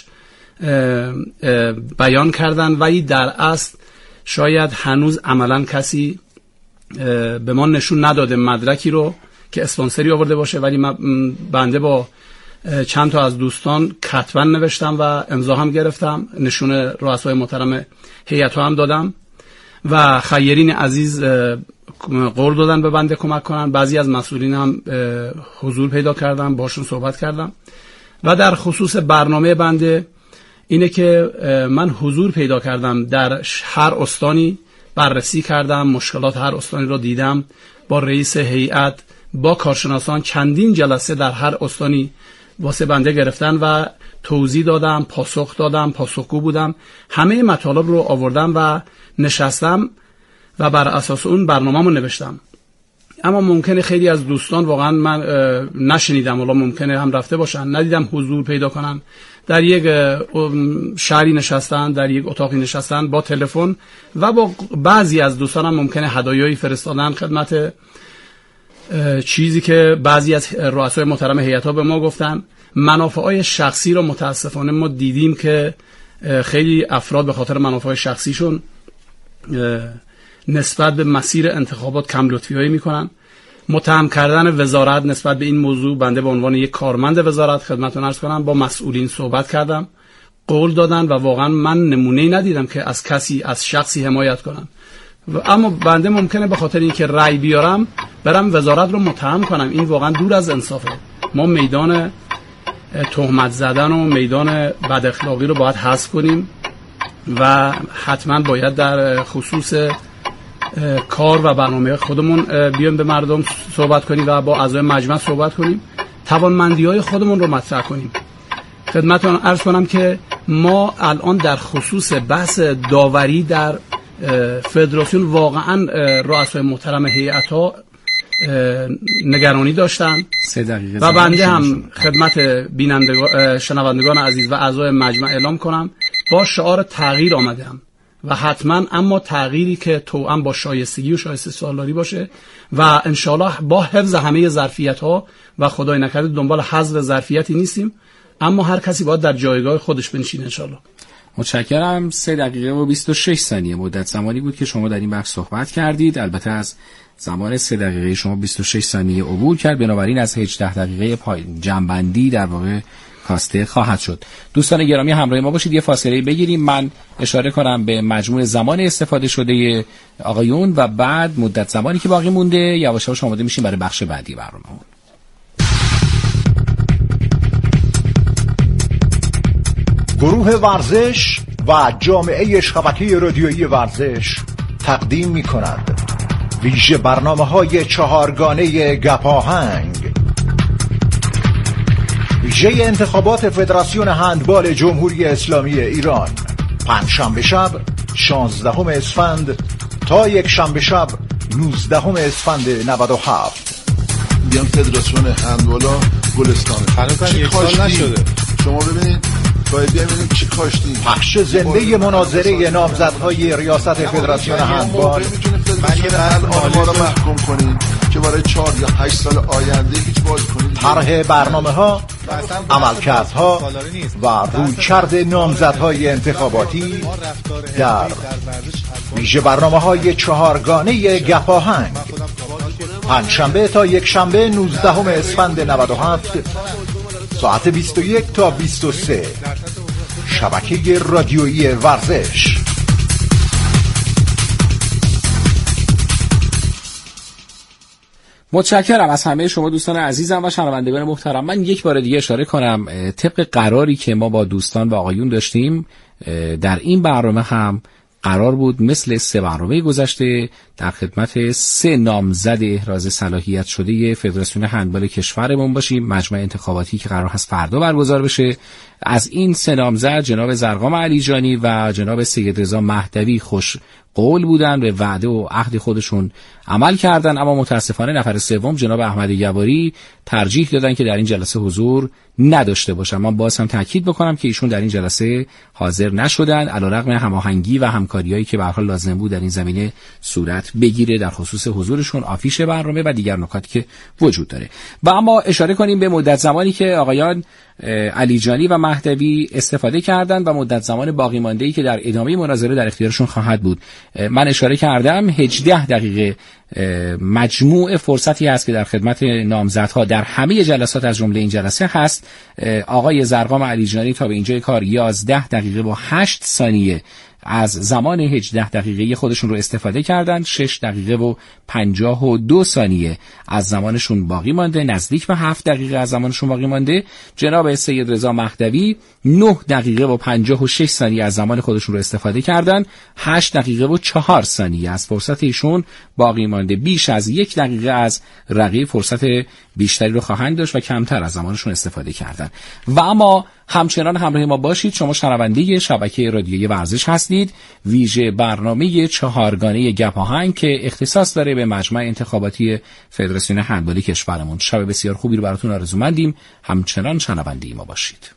بیان کردن، ولی در اصل شاید هنوز عملا کسی به ما نشون نداده مدرکی رو که اسپانسری آورده باشه. ولی من بنده با چند تا از دوستان کتبا نوشتم و امضا هم گرفتم، نشون رؤسای محترم هیئت هم دادم و خیرین عزیز قول دادن به بنده کمک کنن. بعضی از مسئولین هم حضور پیدا کردم، باشون صحبت کردم و در خصوص برنامه بنده اینه که من حضور پیدا کردم در هر استانی، بررسی کردم، مشکلات هر استانی رو دیدم، با رئیس هیئت، با کارشناسان چندین جلسه در هر استانی واسه بنده گرفتن و توضیح دادم، پاسخ دادم، پاسخگو بودم. همه مطالب رو آوردم و نشستم و بر اساس اون برنامه‌مو نوشتم. اما ممکنه خیلی از دوستان واقعا من نشنیدم، ولی ممکنه هم رفته باشن، ندیدم حضور پیدا کنن، در یک شهری نشستن، در یک اتاقی نشستن با تلفن و با بعضی از دوستانم ممکنه هدایایی فرستادن خدمت چیزی که بعضی از رؤسای محترم هیئت‌ها به ما گفتن، منافعهای شخصی رو متاسفانه ما دیدیم که خیلی افراد به خاطر منافع شخصیشون نسبت به مسیر انتخابات کم لطفی‌هایی میکنن. متهم کردن وزارت نسبت به این موضوع، بنده به عنوان یک کارمند وزارت خدمتتون عرض کنم با مسئولین صحبت کردم، قول دادن و واقعا من نمونه‌ای ندیدم که از کسی از شخصی حمایت کنم. اما بنده ممکنه به خاطر اینکه رأی بیارم برم وزارت رو متهم کنم. این واقعا دور از انصافه. ما میدان تهمت زدن و میدان بد اخلاقی رو باید حذف کنیم و حتما باید در خصوص کار و برنامه خودمون بیایم به مردم صحبت کنیم و با اعضای مجمع صحبت کنیم، توانمندی‌های خودمون رو مطرح کنیم. خدمتتون عرض کنم که ما الان در خصوص بحث داوری در فدراسیون واقعا رؤسای محترم هیئت‌ها نگرانی داشتن و بنده هم خدمت بینندگان شنوندگان عزیز و اعضای مجمع اعلام کنم با شعار تغییر آمدم و حتما اما تغییری که توأم با شایستگی و شایسته سالاری باشه و انشالله با حفظ همه ظرفیت‌ها و خدای نکرده دنبال حذف ظرفیتی نیستیم، اما هر کسی باید در جایگاه خودش بنشینه انشالله. متشکرم. سه دقیقه و بیست و شش ثانیه مدت زمانی بود که شما در این بحث صحبت کردید. البته از زمان سه دقیقه شما بیست و شش ثانیه عبور کرد، بنابراین از هجده دقیقه پای جنبندی در واقع کاسته خواهد شد. دوستان گرامی همراه ما باشید، یه فاصله بگیریم، من اشاره کنم به مجموع زمان استفاده شده آقایون و بعد مدت زمانی که باقی مونده یواش یواش آماده میشیم برای بخش بعدی برنامه‌مون. گروه ورزش و جامعه شبکه رادیویی ورزش تقدیم می کند ویژه برنامه های چهارگانه گپاهنگ، ویژه انتخابات فدراسیون هندبال جمهوری اسلامی ایران، پنجشنبه شب شانزدهم اسفند تا یک شنبه شب نوزدهم اسفند نود و هفت. بیان فدراسیون هندبالا گلستانه هنوز یک سال نشده، شما ببینید باید ببینید چی کاشتیم. پخش زنده مناظره نامزدهای ریاست فدراسیون هندبال. من یه الان ما رو محکوم کنید که برای چهار یا هشت سال آینده هیچ باز کنید. طرح برنامه‌ها، عملکردها و رویکرد نامزدهای انتخاباتی در ویژه برنامه‌های چهارگانه گپاهنگ، پنجشنبه تا یک شنبه نوزدهم اسفند نود و هفت ساعت بیست و یک تا بیست و سه، شبکه رادیویی ورزش. متشکرم از همه شما دوستان عزیزم و شنوندگان محترم. من یک بار دیگه اشاره کنم طبق قراری که ما با دوستان و آقایون داشتیم در این برنامه هم قرار بود مثل سه برنامه گذشته در خدمت سه نامزد احراز صلاحیت شده فدراسیون هندبال کشورمون باشیم. مجمع انتخاباتی که قرار هست فردا برگزار بشه، از این سه نامزد جناب زرقام علیجانی و جناب سید رضا مهدوی خوش قول بودن، به وعده و عهد خودشون عمل کردن، اما متاسفانه نفر سوم جناب احمد یواری ترجیح دادن که در این جلسه حضور نداشته باشن. من باز هم تاکید بکنم که ایشون در این جلسه حاضر نشدن، علیرغم هماهنگی و همکاریایی که به هر حال لازم بود در این زمینه صورت بگیره در خصوص حضورشون، آفیش برنامه و دیگر نکاتی که وجود داره. و اما اشاره کنیم به مدت زمانی که آقایان علیجانی و مهدوی استفاده کردند و مدت زمان باقی مانده‌ای که در ادامه مناظره در اختیارشون خواهد بود. من اشاره کردم هجده دقیقه مجموع فرصتی هست که در خدمت نامزدها در همه جلسات از جمله این جلسه هست. آقای زرقام علیجانی تا به اینجای کار یازده دقیقه و هشت ثانیه از زمان هجده دقیقه خودشون رو استفاده کردن، شش دقیقه و پنجاه و دو ثانیه از زمانشون باقی مانده، نزدیک به هفت دقیقه از زمانشون باقی مانده. جناب سید رضا مهدوی نه دقیقه و پنجاه و شش ثانیه از زمان خودشون رو استفاده کردن، هشت دقیقه و چهار ثانیه از فرصت ایشون باقی مانده. بیش از یک دقیقه از رقیب فرصت بیشتری رو خواهند داشت و کمتر از زمانشون استفاده کردن. و اما همچنان همراه ما باشید، شما شنونده شبکه رادیویی ورزش هستید، ویژه برنامه چهارگانه گپاهنگ که اختصاص داره به مجمع انتخاباتی فدراسیون هندبال کشورمون. شب بسیار خوبی رو براتون آرزومندیم، همچنان شنونده ما باشید.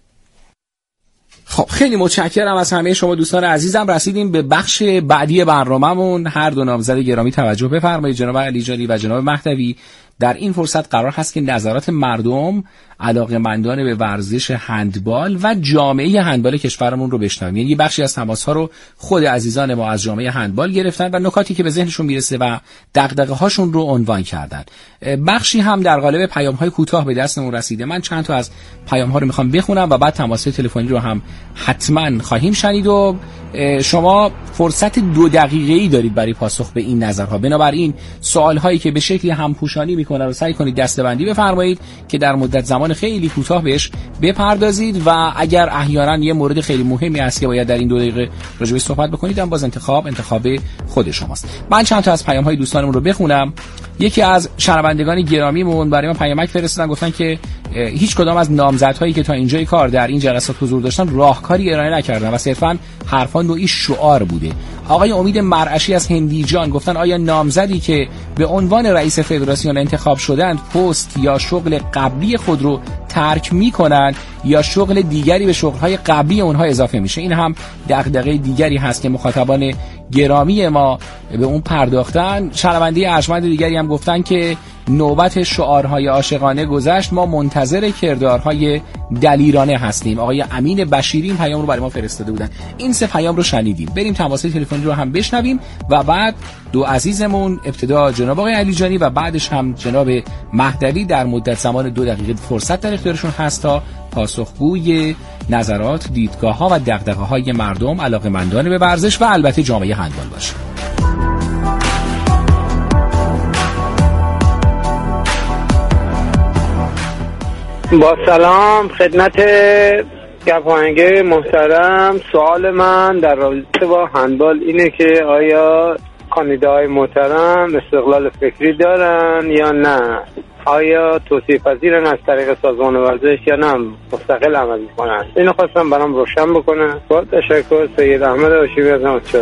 خب خیلی متشکرم از همه شما دوستان عزیزم. رسیدیم به بخش بعدی برنامه‌مون. هر دو نامزد گرامی توجه بفرمایید، جناب علیجانی و جناب مهدوی. در این فرصت قرار هست که نظرات مردم علاقه‌مندان به ورزش هندبال و جامعه هندبال کشورمون رو بشنویم. یعنی بخشی از تماس‌ها رو خود عزیزان ما از جامعه هندبال گرفتن و نکاتی که به ذهنشون میرسه و دغدغه‌هاشون رو عنوان کردن. بخشی هم در قالب پیام‌های کوتاه به دستمون رسیده. من چند تا از پیام‌ها رو می‌خوام بخونم و بعد تماس تلفنی رو هم حتما خواهیم شنید و شما فرصت دو دقیقه‌ای دارید برای پاسخ به این نظرها. بنابراین سوال‌هایی که به شکلی همپوشانی می‌کنه رو سعی کنید دسته‌بندی بفرمایید که در مدت زمان خیلی کوتاه بهش بپردازید و اگر احیانا یه مورد خیلی مهمی هست که باید در این دو دقیقه راجع بهش صحبت بکنید هم باز انتخاب انتخاب خود شماست. من چند تا از پیام‌های دوستانمون رو بخونم. یکی از شنوندگان گرامیمون برای ما پیامک فرستادن، گفتن که هیچ کدام از نامزدهایی که تا اینجای کار در این جلسات حضور داشتن راهکاری ارائه نکردن و صرفاً حرفا نوعی شعار بوده. آقای امید مرعشی از هندیجان گفتن آیا نامزدی که به عنوان رئیس فدراسیون انتخاب شدند پست یا شغل قبلی خود رو ترک میکنن یا شغل دیگری به شغل‌های قبلی اونها اضافه میشه؟ این هم دغدغه دیگری هست که مخاطبان گرامی ما به اون پرداختن. شنونده ارجمند دیگری هم گفتن که نوبت شعارهای عاشقانه گذشت، ما منتظر کردارهای دلیرانه هستیم. آقای امین بشیری این پیام رو برای ما فرستاده بودن. این سه پیام رو شنیدیم. بریم تماس تلفنی رو هم بشنویم و بعد دو عزیزمون، ابتدا جناب آقای علیجانی و بعدش هم جناب مهدوی، در مدت زمان دو دقیقه فرصت در اختیارشون هست تا پاسخگوی نظرات، دیدگاه‌ها و دغدغه‌های مردم علاقه‌مندان به ورزش و البته جامعه هندبال باشه. با سلام خدمت گپاهنگه محترم، سوال من در رابطه با هندبال اینه که آیا کاندیداهای محترم استقلال فکری دارن یا نه؟ آیا توصیه پذیرن از طریق سازمان ورزش یا نه مستقل عمل میکنن؟ اینو خواستم برام روشن بکنن. با تشکر. سید احمد هاشمی از نمازچال.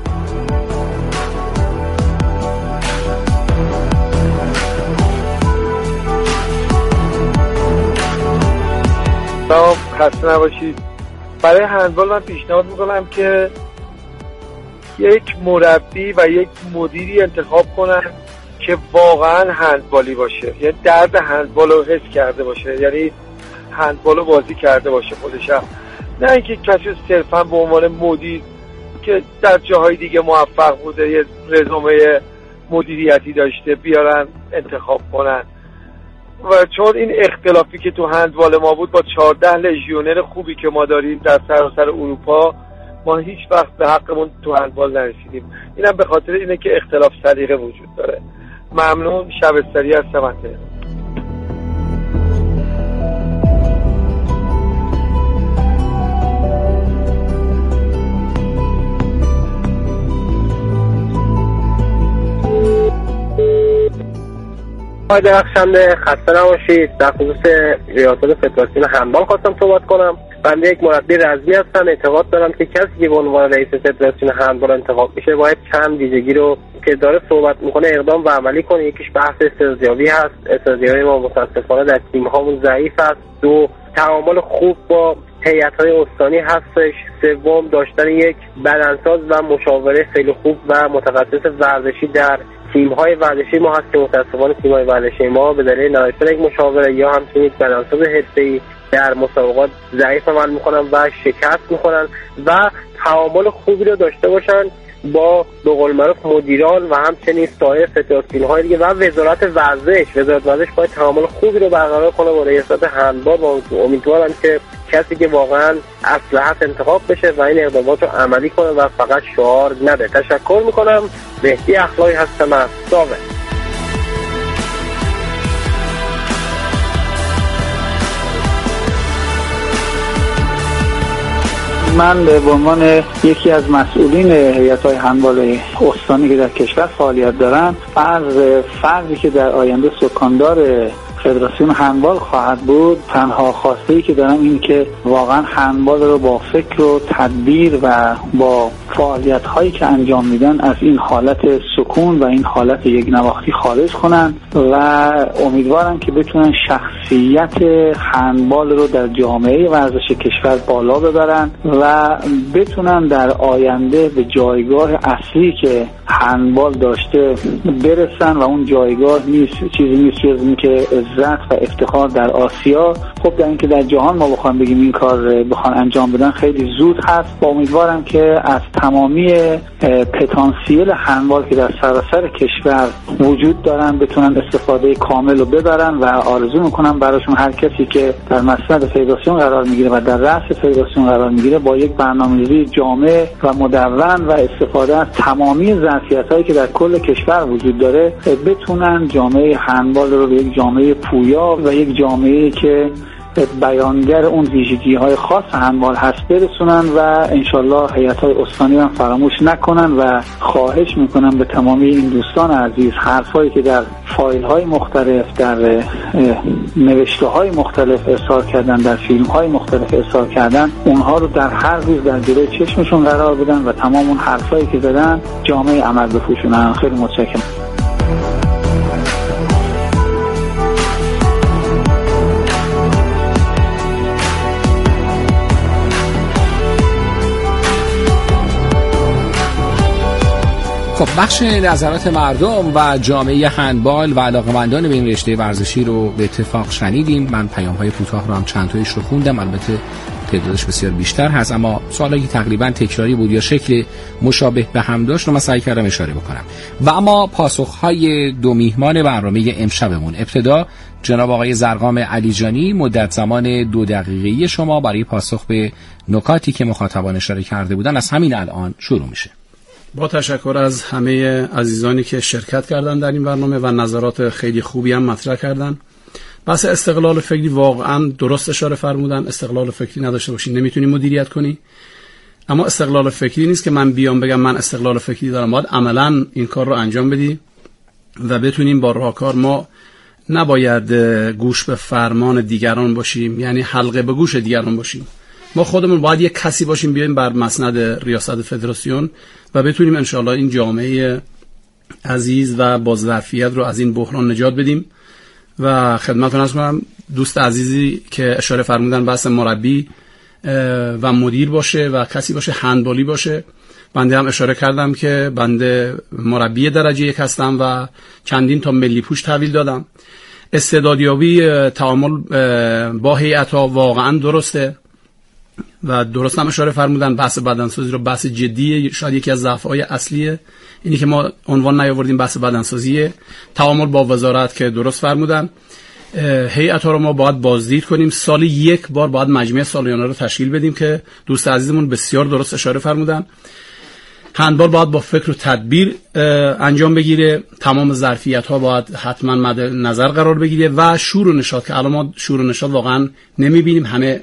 سلام، خسته نباشید. برای هندبال من پیشنهاد میکنم که یک مربی و یک مدیری انتخاب کنن که واقعا هندبالی باشه، یعنی درد هندبال رو حس کرده باشه، یعنی هندبال رو بازی کرده باشه خودش هم، نه اینکه کسی صرفا به عنوان مدیر که در جاهای دیگه موفق بوده یه رزومه مدیریتی داشته بیارن انتخاب کنن. و چون این اختلافی که تو هندبال ما بود با چهارده لژیونر خوبی که ما داریم در سراسر اروپا، ما هیچ وقت به حقمون تو هندبال نرسیدیم. اینم به خاطر اینه که اختلاف سلیقه وجود داره. ممنون. شبستری از سمته. آقای درخشنده خسته نباشید. در خصوص ریاست فدراسیون هندبال خواستم صحبت کنم. بنده یک مربی رزمی هستم. اعتقاد دارم که کسی که به عنوان رئیس فدراسیون هندبال انتخاب میشه باید چند ویژگی رو که داره صحبت میکنه اقدام و عملی کنه. یکیش بحث استعدادیابی هست. استعدادیابی ما متاسفانه در تیم هامون ضعیف است. دو، تعامل خوب با هیئت‌های استانی هستش. سوم، داشتن یک بدنساز و مشاوره خیلی خوب و متخصص ورزشی در تیم‌های ورزشی ما هست که متاسفانه تیم‌های ورزشی ما به دلیل نداشتن یک مشاوره یا همچنین یک بدنساز حرفه‌ای در مسابقات ضعیف عمل می‌کنن و شکست می‌خورن و تعامل خوبی رو داشته باشن با به قول معروف مدیران و همچنین سایر فدراسیون‌های دیگه و وزارت ورزش. وزارت ورزش باید تعامل خوبی رو برقرار کنه با ریاست هندبال و امیدوارم که کسی که واقعا اصلحت انتخاب بشه و این اقدامات رو عملی کنه و فقط شعار نده. تشکر میکنم. مهدی اخلاقی هستم از ساوه. من به عنوان یکی از مسئولین هیئت‌های هندبال استانی که در کشور فعالیت دارن، فرض فردی که در آینده سکاندار فدراسیون هندبال خواهد بود، تنها خواسته‌ای که دارم این که واقعا هندبال رو با فکر و تدبیر و با فعالیت‌هایی که انجام میدن از این حالت سکون و این حالت یک نواختی خارج کنن و امیدوارم که بتونن شخصیت هندبال رو در جامعه ورزش کشور بالا ببرن و بتونن در آینده به جایگاه اصلی که هندبال داشته برسن و اون جایگاه نیست چیزی نیست جز این که عزت و افتخار در آسیا. خب در اینکه در جهان ما بخوام بگیم این کار بخوان انجام بدن خیلی زود هست. با امیدوارم که از تمامی پتانسیل هندبال که در سراسر کشور وجود دارن بتونن استفاده کامل رو ببرن و آرزو میکنم براشون هر کسی که در مسند فدراسیون قرار میگیره و در رأس فدراسیون قرار میگیره با یک برنامه‌ریزی جامع و مدون و استفاده از تمامی ظرفیت‌هایی که در کل کشور وجود داره بتونن جامعه هندبال رو به یک جامعه پویا و یک جامعه‌ای که بیانگر اون ویژگی‌های خاص هندبال هست برسونن و انشالله هیئت‌های استانی هم فراموش نکنن و خواهش میکنم به تمامی این دوستان عزیز حرفایی که در فایل‌های مختلف در نوشته‌های مختلف ارسال کردن در فیلم‌های مختلف ارسال کردن اونها رو در هر روز در جلوی چشمشون قرار بدن و تمام اون حرفایی که زدن جامعه عمل بپوشونن. خیلی متشکرم. خب بخش نظرات مردم و جامعه هندبال و علاقه‌مندان به این رشته ورزشی رو به اتفاق شنیدیم. من پیام‌های کوتاه رو هم چند تایش رو خوندم، البته تعدادش بسیار بیشتر هست، اما سوالی تقریبا تکراری بود یا شکل مشابه به هم داشت رو من سعی کردم اشاره بکنم. و اما پاسخ‌های دو میهمان برنامه امشبمون، ابتدا جناب آقای زرقام علیجانی مدت زمان دو دقیقه‌ای شما برای پاسخ به نکاتی که مخاطبان اشاره کرده بودن از همین الان شروع میشه. با تشکر از همه عزیزانی که شرکت کردن در این برنامه و نظرات خیلی خوبی هم مطرح کردن. بحث استقلال فکری واقعا درست اشاره فرمودن. استقلال فکری نداشته باشی نمیتونی مدیریت کنی. اما استقلال فکری نیست که من بیام بگم من استقلال فکری دارم، باید عملا این کار رو انجام بدی و بتونیم با راهکار. ما نباید گوش به فرمان دیگران باشیم، یعنی حلقه به گوش دیگران باشیم. ما خودمون باید یک کسی باشیم بیایم بر مسند ریاست فدراسیون و بتونیم انشاءالله این جامعه عزیز و با ظرفیت رو از این بحران نجات بدیم. و خدمتتون عرض کنم دوست عزیزی که اشاره فرمودن بحث مربی و مدیر باشه و کسی باشه هندبالی باشه، بنده هم اشاره کردم که بنده مربی درجه یک هستم و چندین تا ملی پوش تحویل دادم. استعدادیابی تعامل با هیئت‌ها واقعا درسته و درست هم اشاره فرمودن بحث بدنسازی رو بحث جدیه، شاید یکی از ضعف‌های اصلیه اینی که ما عنوان نیاوردیم بحث بدنسازیه. تعامل با وزارت که درست فرمودن. هیئت‌ها رو ما باید بازدید کنیم، سالی یک بار باید مجمع سالیانه رو تشکیل بدیم که دوست عزیزمون بسیار درست اشاره فرمودن. هندبال باید با فکر و تدبیر انجام بگیره، تمام ظرفیت‌ها باید حتما مد نظر قرار بگیره و شور و نشاط که الان ما شور و نشاط واقعا نمی‌بینیم. همه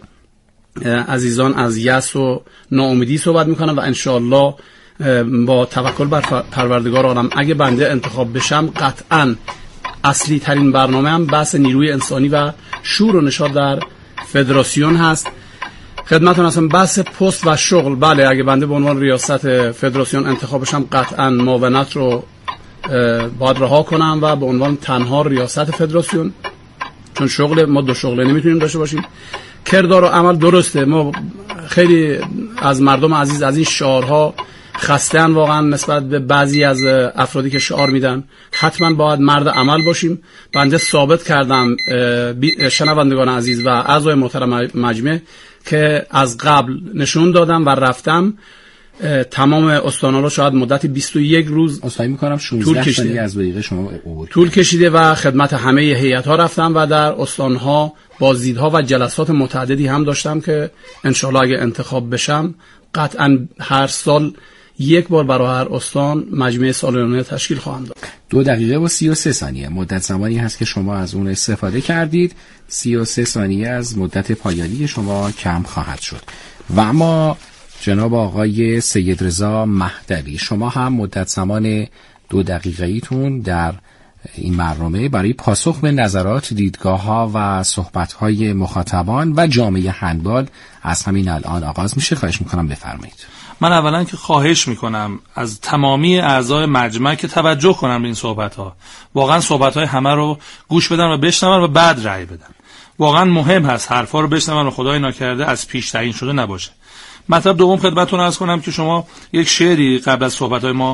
عزیزان از یأس و ناامیدی صحبت میکنن و انشاءالله با توکل بر پروردگار عالم اگه بنده انتخاب بشم قطعا اصلی ترین برنامه هم بحث نیروی انسانی و شور و نشاط در فدراسیون هست. خدمتتون هستم. بحث پست و شغل، بله اگه بنده به عنوان ریاست فدراسیون انتخاب بشم قطعا معاونت رو باید رها کنم و به عنوان تنها ریاست فدراسیون، چون شغل ما دو شغله نمیتونیم داشته باشیم. کردار و عمل درسته، ما خیلی از مردم عزیز از این شعارها خسته‌اند واقعا نسبت به بعضی از افرادی که شعار میدن. حتما باید مرد عمل باشیم. بنده ثابت کردم شنوندگان عزیز و اعضای محترم مجمع که از قبل نشون دادم و رفتم تمام استان‌ها رو شاید مدت بیست و یک روز اصلاحی میکنم شانزده ثانیه از دقیقه شما طول کشیده و خدمت همه هیئت‌ها رفتم و در استان‌ها بازدیدها و جلسات متعددی هم داشتم که انشالله اگه انتخاب بشم قطعا هر سال یک بار برای هر استان مجمع سالیانه تشکیل خواهم داد. دو دقیقه و سی و سه ثانیه مدت زمانی هست که شما از اون استفاده کردید. سی و سه ثانیه از مدت پایانی شما کم خواهد شد. و اما جناب آقای سید رضا مهدوی، شما هم مدت زمان دو دقیقه ایتون در این برنامه برای پاسخ به نظرات، دیدگاه‌ها و صحبت‌های مخاطبان و جامعه هندبال از همین الان آغاز میشه. خواهش میکنم بفرمایید. من اولا که خواهش میکنم از تمامی اعضای مجمع که توجه کنن به این صحبت‌ها، واقعا صحبت‌های همه رو گوش بدن و بشنون و بعد رأی بدن. واقعا مهم هست حرفا رو بشنون و خدای ناکرده از پیش تعیین شده نباشه. مطلب دوم خدمتتون عرض کنم که شما یک شعری قبل از صحبت‌های ما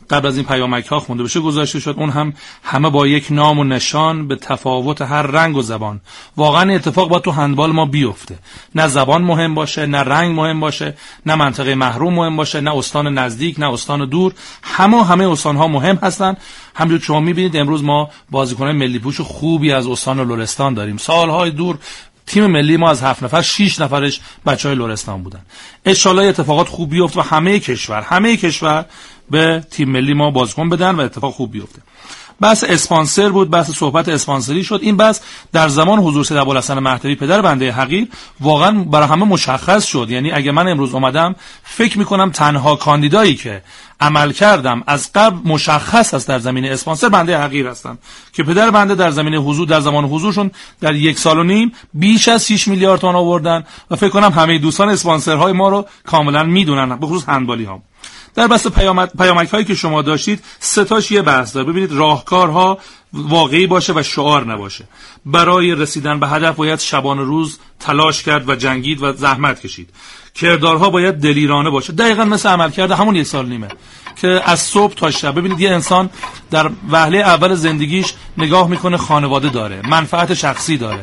قبل از این پیامک ها خونده بشه گذاشته شد، اون هم همه با یک نام و نشان به تفاوت هر رنگ و زبان. واقعا اتفاق باید تو هندبال ما بیفته، نه زبان مهم باشه، نه رنگ مهم باشه، نه منطقه محروم مهم باشه، نه استان نزدیک، نه استان دور، همه همه استان ها مهم هستن. همونجور شما میبینید امروز ما بازیکنان ملی پوش خوبی از استان لرستان داریم. سالهای دور تیم ملی ما از هفت نفر شش نفرش بچهای لرستان بودن. ان شاءالله اتفاقات خوب بیفت و همه کشور همه کشور به تیم ملی ما بازیکن بدن و اتفاق خوب بیفته. بحث اسپانسر بود، بحث صحبت اسپانسری شد. این بحث در زمان حضور سید ابوالحسن مهدوی پدر بنده حقیر واقعا برای همه مشخص شد. یعنی اگه من امروز اومدم فکر میکنم تنها کاندیدایی که عمل کردم از قبل مشخص است در زمینه اسپانسر بنده حقیر هستم که پدر بنده در زمینه حضور در زمان حضورشون در یک سال و نیم بیش از شش میلیارد تومان آوردن و فکر کنم همه دوستان اسپانسرهای ما رو کاملا میدونن، به خصوص هندبالی ها. در بحث پیامک هایی که شما داشتید سه تاش یه بحث داره. ببینید راهکارها واقعی باشه و شعار نباشه. برای رسیدن به هدف باید شبانه روز تلاش کرد و جنگید و زحمت کشید. کردارها باید دلیرانه باشه، دقیقاً مثل عمل کرده همون یک سال نیمه که از صبح تا شب. ببینید یه انسان در وهله اول زندگیش نگاه میکنه خانواده داره، منفعت شخصی داره،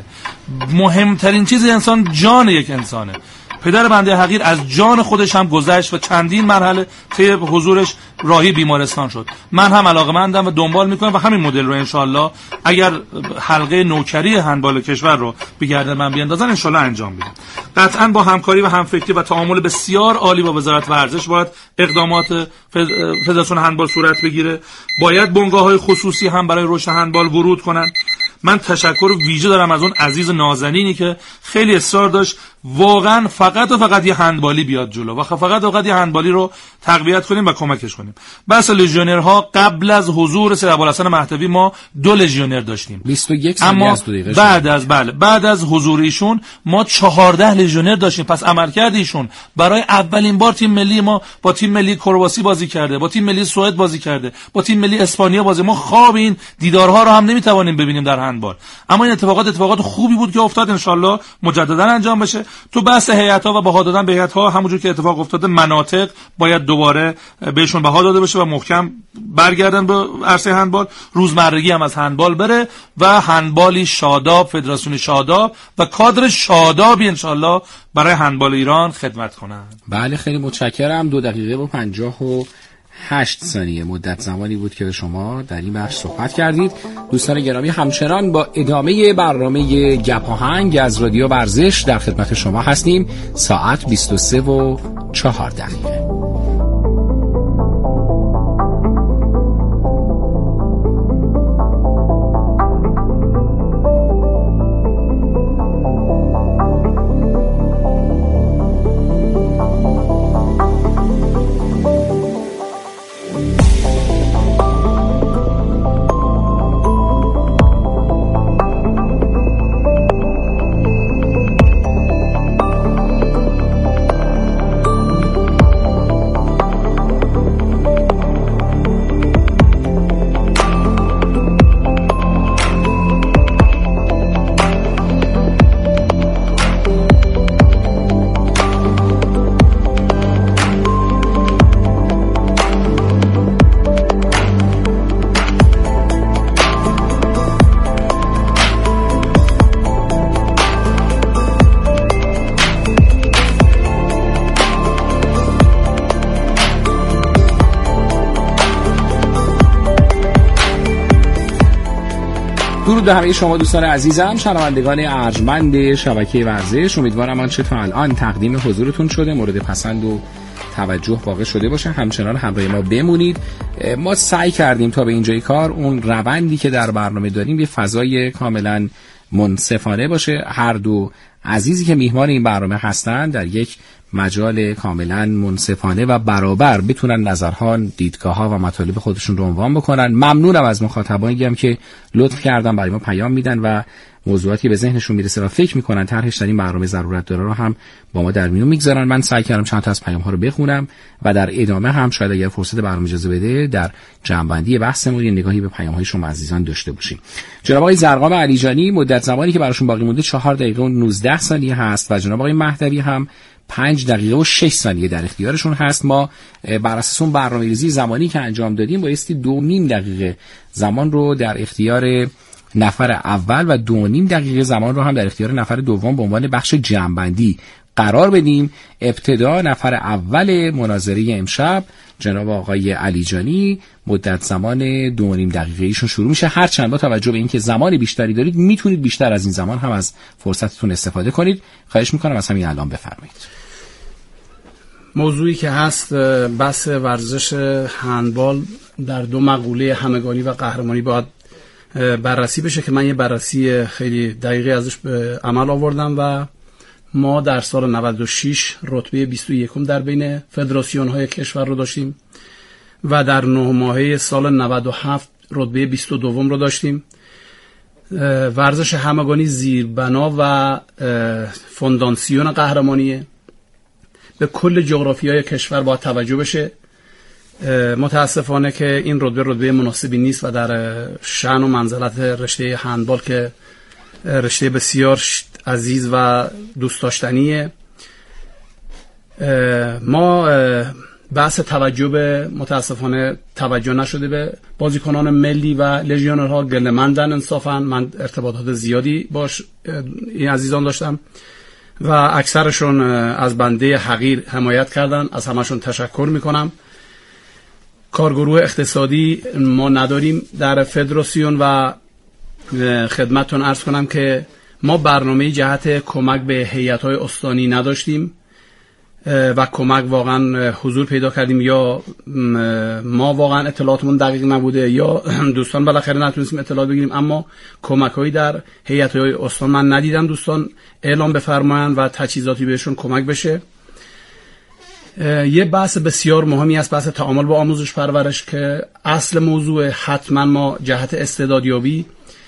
مهمترین چیز انسان جان یک انسانه. پدر بنده حقیر از جان خودش هم گذشت و چندین مرحله طی حضورش راهی بیمارستان شد. من هم علاقه‌مندم و دنبال میکنم و همین مدل رو انشالله اگر حلقه نوکری هندبال کشور رو به گردن من بیاندازن انشالله انجام میدم. قطعا با همکاری و همفکری و تعامل بسیار عالی با وزارت ورزش باید اقدامات فدراسیون هندبال صورت بگیره. باید بنگاه‌های خصوصی هم برای رشد هندبال ورود کنن. من تشکر ویژه دارم از اون عزیز نازنینی که خیلی اصرار داشت واقعا فقط و فقط یه هندبالی بیاد جلو و فقط و فقط یه هندبالی رو تقویت کنیم و کمکش کنیم. بس لژیونرها قبل از حضور سید ابوالحسن مهدوی ما دو لژیونر داشتیم بیست و یک سال اما از دو دقیقه بعد از بله بعد از حضور ایشون ما چهارده لژیونر داشتیم. پس عملکرد ایشون برای اولین بار تیم ملی ما با تیم ملی کرواسی بازی کرده، با تیم ملی سوئد بازی کرده، با تیم ملی اسپانیا بازی. ما خواب این دیدارها رو هم نمیتوانیم ببینیم در هندبال، اما این اتفاقات اتفاقات خوبی بود که افتاد. ان شاءالله مجددا انجام بشه. تو بحث هیئت‌ها و بها دادن به هیئت‌ها همونجور که اتفاق افتاده مناطق باید دوباره بهشون بها داده بشه و محکم برگردن به عرصه هندبال. روزمرگی هم از هندبال بره و هندبالی شاداب، فدراسیون شاداب و کادر شادابی ان شاءالله برای هندبال ایران خدمت کنند. بله خیلی متشکرم. دو دقیقه و پنجاه و هشت ثانیه مدت زمانی بود که شما در این بخش صحبت کردید. دوستان گرامی همچنان با ادامه برنامه گپاهنگ از رادیو ورزش در خدمت شما هستیم. ساعت بیست و سه و چهار دقیقه. درود به همه شما دوستان عزیزم، شنوندگان ارجمند شبکه ورزش. امیدوارم آنچه تا الان تقدیم حضورتون شده مورد پسند و توجه واقع شده باشه. همچنان همراه ما بمونید. ما سعی کردیم تا به اینجای کار اون روندی که در برنامه داریم یه فضای کاملا منصفانه باشه. هر دو عزیزی که میهمان این برنامه هستن در یک مجال کاملا منصفانه و برابر بتونن نظرها، دیدگاه‌ها و مطالب خودشون رو عنوان بکنن. ممنونم از مخاطبانی هم که لطف کردن برای ما پیام میدن و موضوعاتی به ذهنشون میرسه و فکر میکنن طرحش در این برنامه ضرورت داره رو هم با ما در میون میگذارن. من سعی کردم چند تا از پیام‌ها رو بخونم و در ادامه هم شاید اگر فرصت برنامه اجازه بده در جمع‌بندی بحثمون یه نگاهی به پیام‌های شما عزیزان داشته باشیم. جناب آقای زرقام علیجانی مدت زمانی که براشون باقی مونده چهار دقیقه و نوزده ثانیه هست و جناب آقای مهدوی هم پنج دقیقه و شش ثانیه در اختیارشون هست. ما بر اساس اون برنامه‌ریزی زمانی که انجام دادیم بایستی دو نیم دقیقه زمان رو در اختیار نفر اول و دو نیم دقیقه زمان رو هم در اختیار نفر دوم به عنوان بخش جمع‌بندی قرار بدیم. ابتدا نفر اول مناظره امشب جناب آقای علیجانی، مدت زمان دو نیم دقیقه ایشون شروع میشه. هر چند با توجه به اینکه زمان بیشتری دارید میتونید بیشتر از این زمان هم از فرصتتون استفاده کنید. خواهش میکنم از همین الان بفرمایید. موضوعی که هست بحث ورزش هندبال در دو مقوله همگانی و قهرمانی باید بررسی بشه که من یه بررسی خیلی دقیقی ازش به عمل آوردم و ما در سال نود و شش رتبه بیست و یکم در بین فدراسیون های کشور رو داشتیم و در نه ماهه سال نود و هفت رتبه بیست و دوم رو داشتیم. ورزش همگانی زیربنا و فونداسیون قهرمانیه، به کل جغرافیای کشور باید توجه بشه. متاسفانه که این رتبه رتبه مناسبی نیست و در شأن و منزلت رشته هندبال که رشته بسیار عزیز و دوست داشتنیه، ما بحث توجه به متاسفانه توجه نشده به بازیکنان ملی و لژیونرها. گله‌مندن انصافا، من ارتباطات زیادی باش این عزیزان داشتم و اکثرشون از بنده حقیر حمایت کردن، از همشون تشکر میکنم. کارگروه اقتصادی ما نداریم در فدراسیون و خدمتتون عرض کنم که ما برنامه جهت کمک به هیئت‌های استانی نداشتیم و کمک واقعا حضور پیدا کردیم یا ما واقعا اطلاعاتمون دقیق نبوده یا دوستان بالاخره نتونستیم اطلاعات بگیریم، اما کمک‌هایی در هیئت‌های استان من ندیدم. دوستان اعلام بفرمایند و تجهیزاتی بهشون کمک بشه. یه بحث بسیار مهمی است، بحث تعامل با آموزش پرورش که اصل موضوع. حتما ما جهت استعدادیابی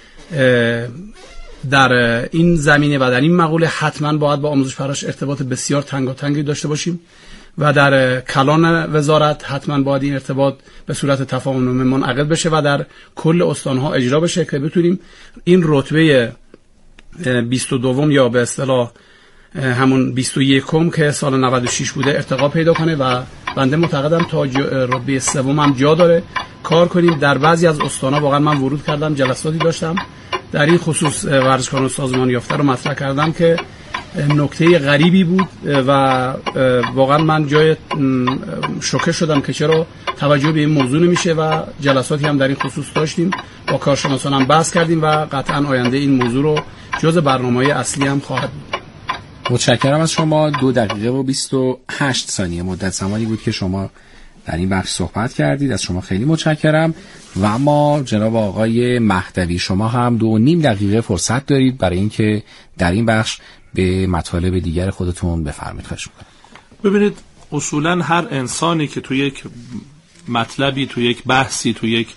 در این زمینه و در این مقوله حتما باید با آموزش پرورش ارتباط بسیار تنگاتنگی داشته باشیم و در کلان وزارت حتما باید این ارتباط به صورت تفاهم منعقد بشه و در کل استانها اجرا بشه که بتونیم این رتبه بیست و دوم یا به اصطلاح همون بیست و یکم که سال نود و شش بوده ارتقا پیدا کنه و بنده معتقدم تا رتبه سوم هم جا داره کار کنیم. در بعضی از استان‌ها واقعا من ورود کردم، جلساتی داشتم در این خصوص، ورزشکاران سازمان یافته رو مطرح کردم که نکته غریبی بود و واقعا من جای شوکه شدم که چرا توجه به این موضوع نمیشه و جلساتی هم در این خصوص داشتیم، با کارشناسان هم بحث کردیم و قطعا آینده این موضوع رو جز برنامه‌های اصلی هم خواهد بود. متشکرم از شما. دو دقیقه و بیست و هشت ثانیه مدت زمانی بود که شما در این بخش صحبت کردید، از شما خیلی متشکرم. و اما جناب آقای مهدوی شما هم دو نیم دقیقه فرصت دارید برای اینکه در این بخش به مطالب دیگر خودتون بفرمایید. خواهش می‌کنم. ببینید اصولا هر انسانی که تو یک مطلبی، تو یک بحثی، تو یک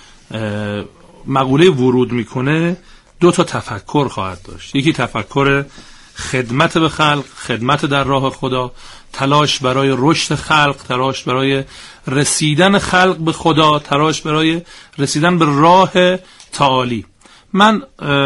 مقوله ورود میکنه دو تا تفکر خواهد داشت. یکی تفکر خدمت به خلق، خدمت در راه خدا، تلاش برای رشد خلق، تلاش برای رسیدن خلق به خدا، تلاش برای رسیدن به راه تعالی. من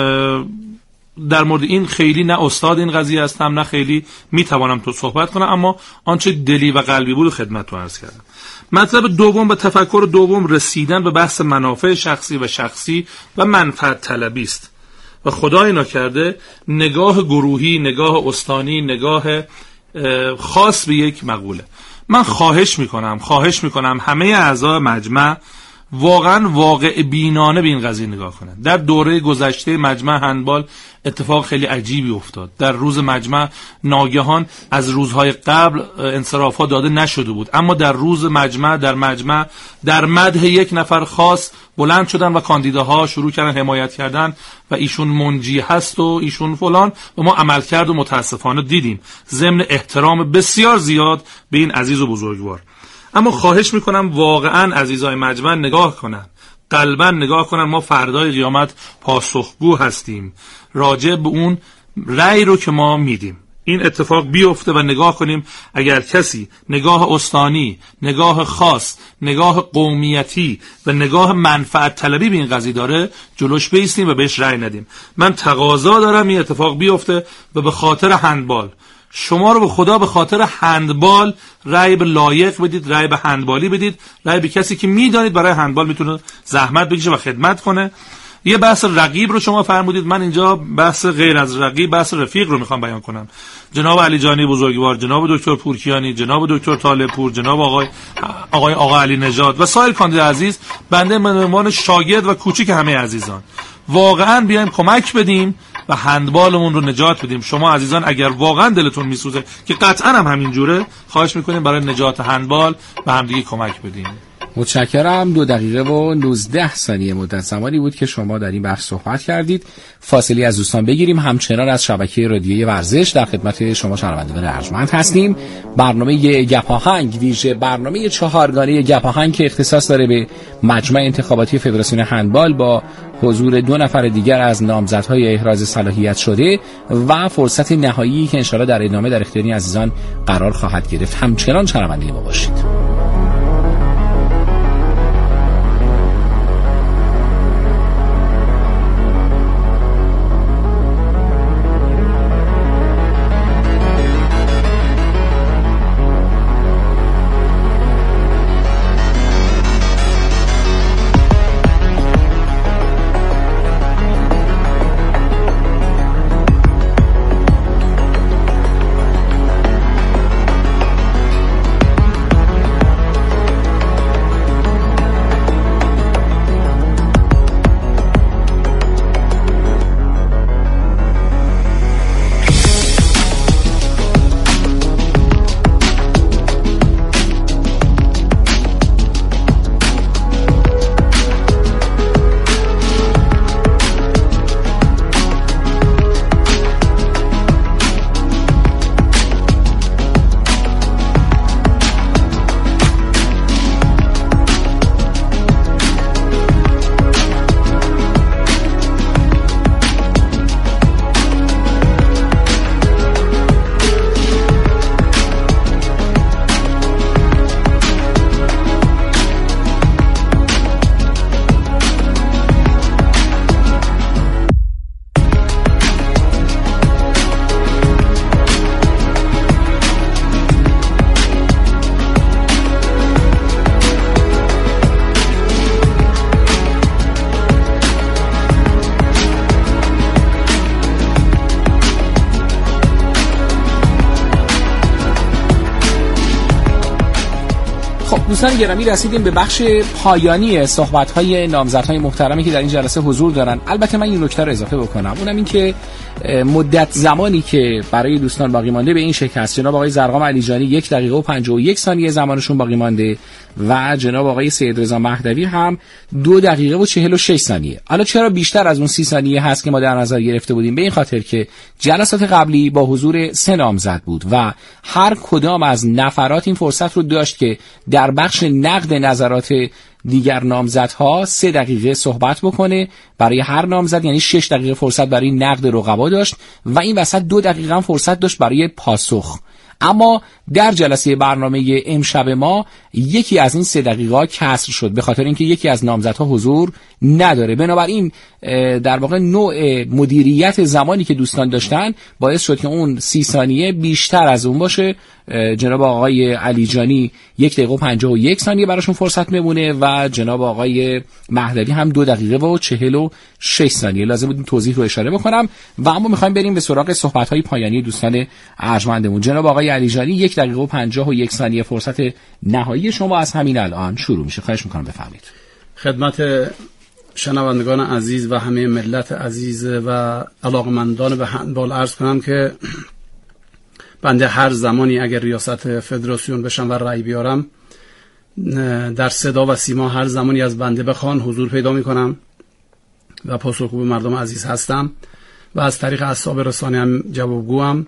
در مورد این خیلی نه استاد این قضیه هستم، نه خیلی میتوانم تو صحبت کنم، اما آنچه دلی و قلبی بود خدمت رو عرض کردم. مطلب دوم و تفکر دوم رسیدن به بحث منافع شخصی و شخصی و منفعت طلبی است و خدای ناکرده نگاه گروهی، نگاه استانی، نگاه خاص به یک مقوله. من خواهش میکنم خواهش میکنم همه اعضای مجمع واقعا واقع بینانه به این قضیه نگاه کنن. در دوره گذشته مجمع هندبال اتفاق خیلی عجیبی افتاد. در روز مجمع ناگهان از روزهای قبل انصراف‌ها داده نشده بود، اما در روز مجمع در مجمع در مدح یک نفر خاص بلند شدن و کاندیداها شروع کردن حمایت کردن و ایشون منجی هست و ایشون فلان و ما عمل کرد و متاسفانه دیدیم ضمن احترام بسیار زیاد به این عزیز و بزرگوار. اما خواهش میکنم واقعا عزیزای مجمع نگاه کنن، قلبا نگاه کنن. ما فردای قیامت پاسخگو هستیم راجع به اون رأی رو که ما میدیم. این اتفاق بیفته و نگاه کنیم اگر کسی نگاه استانی، نگاه خاص، نگاه قومیتی و نگاه منفعت طلبی به این قضیه داره جلوش بیستیم و بهش رأی ندیم. من تقاضا دارم این اتفاق بیفته و به خاطر هندبال شما رو به خدا به خاطر هندبال رأی به لایق بدید، رأی به هندبالی بدید، رأی به کسی که میدانید برای هندبال میتونه زحمت بکشه و خدمت کنه. یه بحث رقیب رو شما فرمودید، من اینجا بحث غیر از رقیب، بحث رفیق رو میخوام بیان کنم. جناب علی جانی بزرگوار، جناب دکتر پورکیانی، جناب دکتر طالب پور، جناب آقای آقای آقا علی نژاد و سایر کاندید عزیز، بنده به عنوان شاگرد و کوچیک همه عزیزان واقعا بیایم کمک بدیم و هندبالمون رو نجات بدیم. شما عزیزان اگر واقعا دلتون میسوزه که قطعا هم همین جوره، خواهش میکنیم برای نجات هندبال به همدیگه کمک بدیم. متشکرم. دو دقیقه و نوزده ثانیه مدت زمانی بود که شما در این بحث صحبت کردید. فاصله از دوستان بگیریم. همچنان از شبکه رادیویی ورزش در خدمت شما شنوندگان ارجمند هستیم. برنامه گپاهنگ، ویژه برنامه چهارگانه گپاهنگ که اختصاص داره به مجمع انتخاباتی فدراسیون هندبال با حضور دو نفر دیگر از نامزدهای احراز صلاحیت شده و فرصت نهایی که انشاءالله در ادامه در اختیار عزیزان قرار خواهد گرفت. همچنان شنونده ما باشید. دوستان گرامی، رسیدیم به بخش پایانی صحبت‌های نامزدهای محترمی که در این جلسه حضور دارن. البته من این نکته رو اضافه بکنم، اونم این که مدت زمانی که برای دوستان باقی مانده به این شکل است. جناب آقای زرقام علیجانی یک دقیقه و پنجاه و یک ثانیه زمانشون باقی مانده و جناب آقای سید رضا مهدوی هم دو دقیقه و چهل و شش ثانیه. حالا چرا بیشتر از اون سی ثانیه هست که ما در نظر گرفته بودیم؟ به این خاطر که جلسات قبلی با حضور سه نامزد بود و هر کدام از نفرات این فرصت رو داشت که در بخش نقد نظرات دیگر نامزدها سه دقیقه صحبت بکنه برای هر نامزد، یعنی شش دقیقه فرصت برای نقد رقبا داشت و این وسط دو دقیقه هم فرصت داشت برای پاسخ. اما در جلسه برنامه امشب ما یکی از این سه دقیقه کسر شد به خاطر اینکه یکی از نامزدها حضور نداره. بنابراین در واقع نوع مدیریت زمانی که دوستان داشتن باعث شد که اون سی ثانیه بیشتر از اون باشه. جناب آقای علیجانی یک دقیقه و پنجاه و یک ثانیه براشون فرصت میمونه و جناب آقای مهدوی هم دو دقیقه و چهل و شش ثانیه. لازم بود توضیح رو اشاره بکنم و اما میخوایم بریم به سراغ صحبت‌های پایانی دوستان ارجمندمون. جناب آقای علیجانی یک دقیقه و پنجاه و یک ثانیه فرصت نهایی شما از همین الان شروع میشه. خواهش میکنم بفرمایید. خدمت شنوندگان عزیز و همه ملت عزیز و علاقمندان به هندبال عرض کنم که بنده هر زمانی اگر ریاست فدراسیون بشم و رأی بیارم در صدا و سیما هر زمانی از بنده بخوان حضور پیدا میکنم و پاسخگو به مردم عزیز هستم و از طریق اصحاب رسانه هم جوابگوام.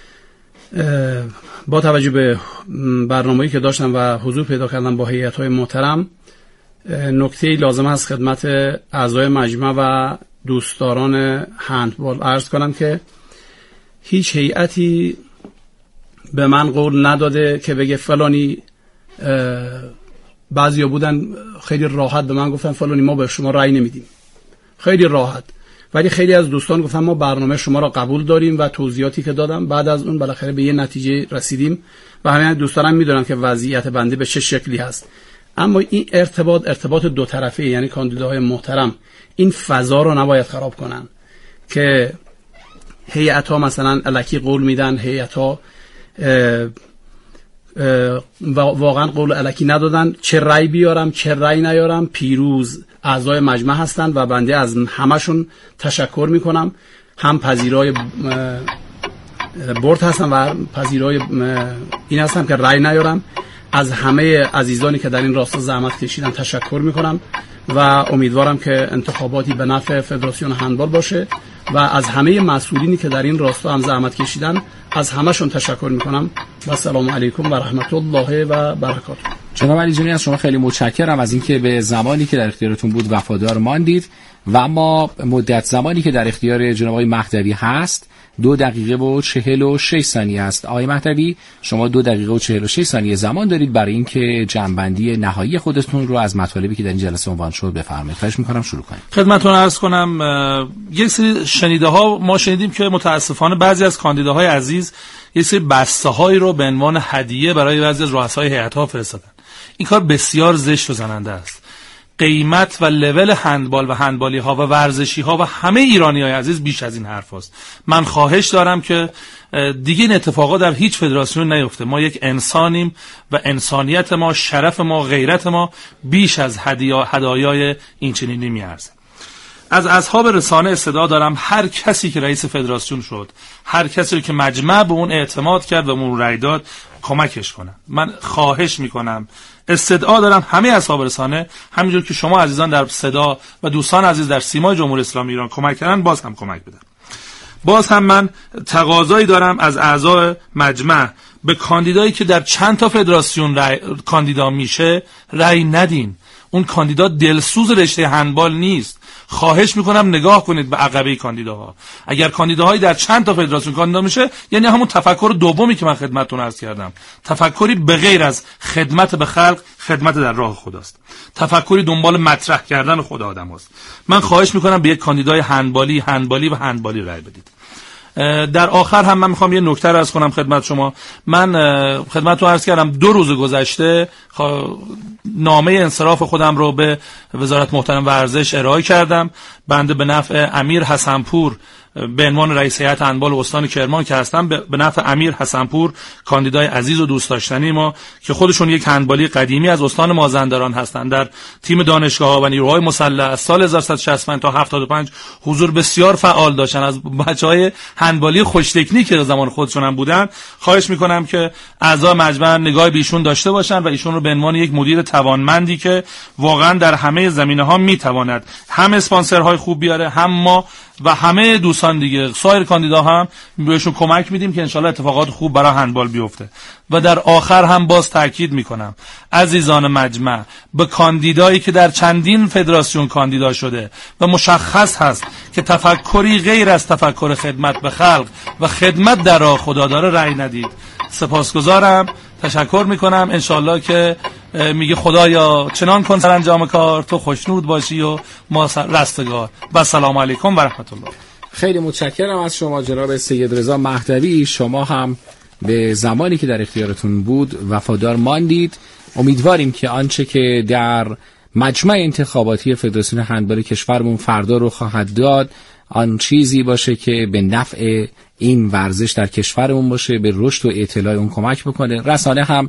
با توجه به برنامه‌ای که داشتم و حضور پیدا کردم با هیئت‌های محترم، نکته‌ای لازم است خدمت اعضای مجمع و دوستداران هندبال عرض کنم که هیچ هیئتی به من قول نداده که بگه فلانی، بعضیا بودن خیلی راحت به من گفتن فلانی ما به شما رأی نمیدیم، خیلی راحت. ولی خیلی از دوستان گفتن ما برنامه شما را قبول داریم و توضیحاتی که دادم بعد از اون بالاخره به یه نتیجه رسیدیم و همین دوستانم میدونن که وضعیت بنده به چه شکلی هست. اما این ارتباط ارتباط دو طرفه، یعنی کاندیداهای محترم این فضا رو نباید خراب کنن که هیئت‌ها مثلا الکی قول میدن، هیئت‌ها واقعا قول الکی ندادن، چه رأی بیارم چه رأی نیارم، پیروز اعضای مجمع هستن و بنده از همشون تشکر میکنم، هم پذیرای برد هستم و پذیرای این هستم که رأی نیارم. از همه عزیزانی که در این راستا زحمت کشیدن تشکر میکنم و امیدوارم که انتخاباتی به نفع فدراسیون هندبال باشه و از همه مسئولینی که در این راستا هم زحمت کشیدن از همشون تشکر میکنم و السلام علیکم و رحمت الله و برکاته. جناب علیجانی از شما خیلی متشکرم از اینکه به زمانی که در اختیارتون بود وفادار ماندید و اما مدت زمانی که در اختیار جناب آقای مهدوی هست دو دقیقه و چهل و شش ثانیه است. آقای مهدوی شما دو دقیقه و چهل و شش ثانیه زمان دارید برای اینکه جنبندی نهایی خودتون رو از مطالبی که در این جلسه عنوان شد بفرمایید. خواهش می‌کنم شروع کنید. خدمتتون عرض کنم یک سری شنیده ها ما شنیدیم که متاسفانه بعضی از کاندیداهای عزیز یک سری بسته‌هایی رو به عنوان هدیه برای بعضی از رؤسای هیئت‌ها فرستادن. این کار بسیار زشت و زننده است. قیمت و لول هندبال و هندبالی ها و ورزشی ها و همه ایرانی های عزیز بیش از این حرف هست. من خواهش دارم که دیگه این اتفاقا در هیچ فدراسیون نیفته. ما یک انسانیم و انسانیت ما، شرف ما، غیرت ما بیش از هدایای این چنینی میارزه. از اصحاب رسانه استدعا دارم هر کسی که رئیس فدراسیون شد، هر کسی که مجمع به اون اعتماد کرد و اون رأی داد کمکش کنن. من خواهش میکنم، استدعا دارم همه اصحاب رسانه، همینجور که شما عزیزان در صدا و دوستان عزیز در سیمای جمهوری اسلامی ایران کمک کردن، باز هم کمک بدن. باز هم من تقاضایی دارم از اعضای مجمع به کاندیدایی که در چند تا فدراسیون رای... کاندیدا میشه رأی ندین. اون کاندیدا دلسوز رشته هندبال نیست. خواهش میکنم نگاه کنید به عقبه کاندیداها. اگر کاندیداهایی در چند تا فدراسیون کاندیدا میشه، یعنی همون تفکر دومی که من خدمتتون عرض کردم، تفکری به غیر از خدمت به خلق، خدمت در راه خداست، تفکری دنبال مطرح کردن خود آدم هست. من خواهش میکنم به یک کاندیدای هندبالی هندبالی و هندبالی رأی بدید. در آخر هم من میخوام یه نکته رو عرض کنم خدمت شما. من خدمتتون عرض کردم دو روز گذشته نامه انصراف خودم رو به وزارت محترم ورزش ارائه کردم. بنده به نفع امیر حسنپور به عنوان رئیس هیئت هندبال استان کرمان که هستم، به نفع امیر حسنپور کاندیدای عزیز و دوست داشتنی ما که خودشون یک هندبالی قدیمی از استان مازندران هستند، در تیم دانشگاه‌ها و نیروهای مسلح از سال هزار و سیصد و شصت و پنج تا هفتاد و پنج حضور بسیار فعال داشتن، از بچهای هندبالی خوش تکنیک که زمان خودشون هم بودن. خواهش میکنم که اعضای مجمع نگاه به ایشون داشته باشن و ایشون رو به عنوان یک مدیر توانمندی که واقعا در همه زمینه‌ها میتواند هم اسپانسرهای خوب بیاره، هم ما و همه دوستان دیگه سایر کاندیدا هم بهشون کمک میدیم که انشالله اتفاقات خوب برای هندبال بیفته. و در آخر هم باز تاکید میکنم عزیزان مجمع، به کاندیدایی که در چندین فدراسیون کاندیدا شده و مشخص هست که تفکری غیر از تفکر خدمت به خلق و خدمت در راه خدا داره رأی ندید. سپاسگزارم، تشکر میکنم. انشالله که میگه خدایا چنان کن سرانجام کار تو خوشنود باشی و ما رستگار. و سلام علیکم و رحمت الله. خیلی متشکرم از شما جناب سید رضا مهدوی. شما هم به زمانی که در اختیارتون بود وفادار ماندید. امیدواریم که آنچه که در مجمع انتخاباتی فدراسیون هندبال کشورمون فردا رو خواهد داد آن چیزی باشه که به نفع این ورزش در کشورمون باشه، به رشد و اطلاع اون کمک بکنه. رسانه هم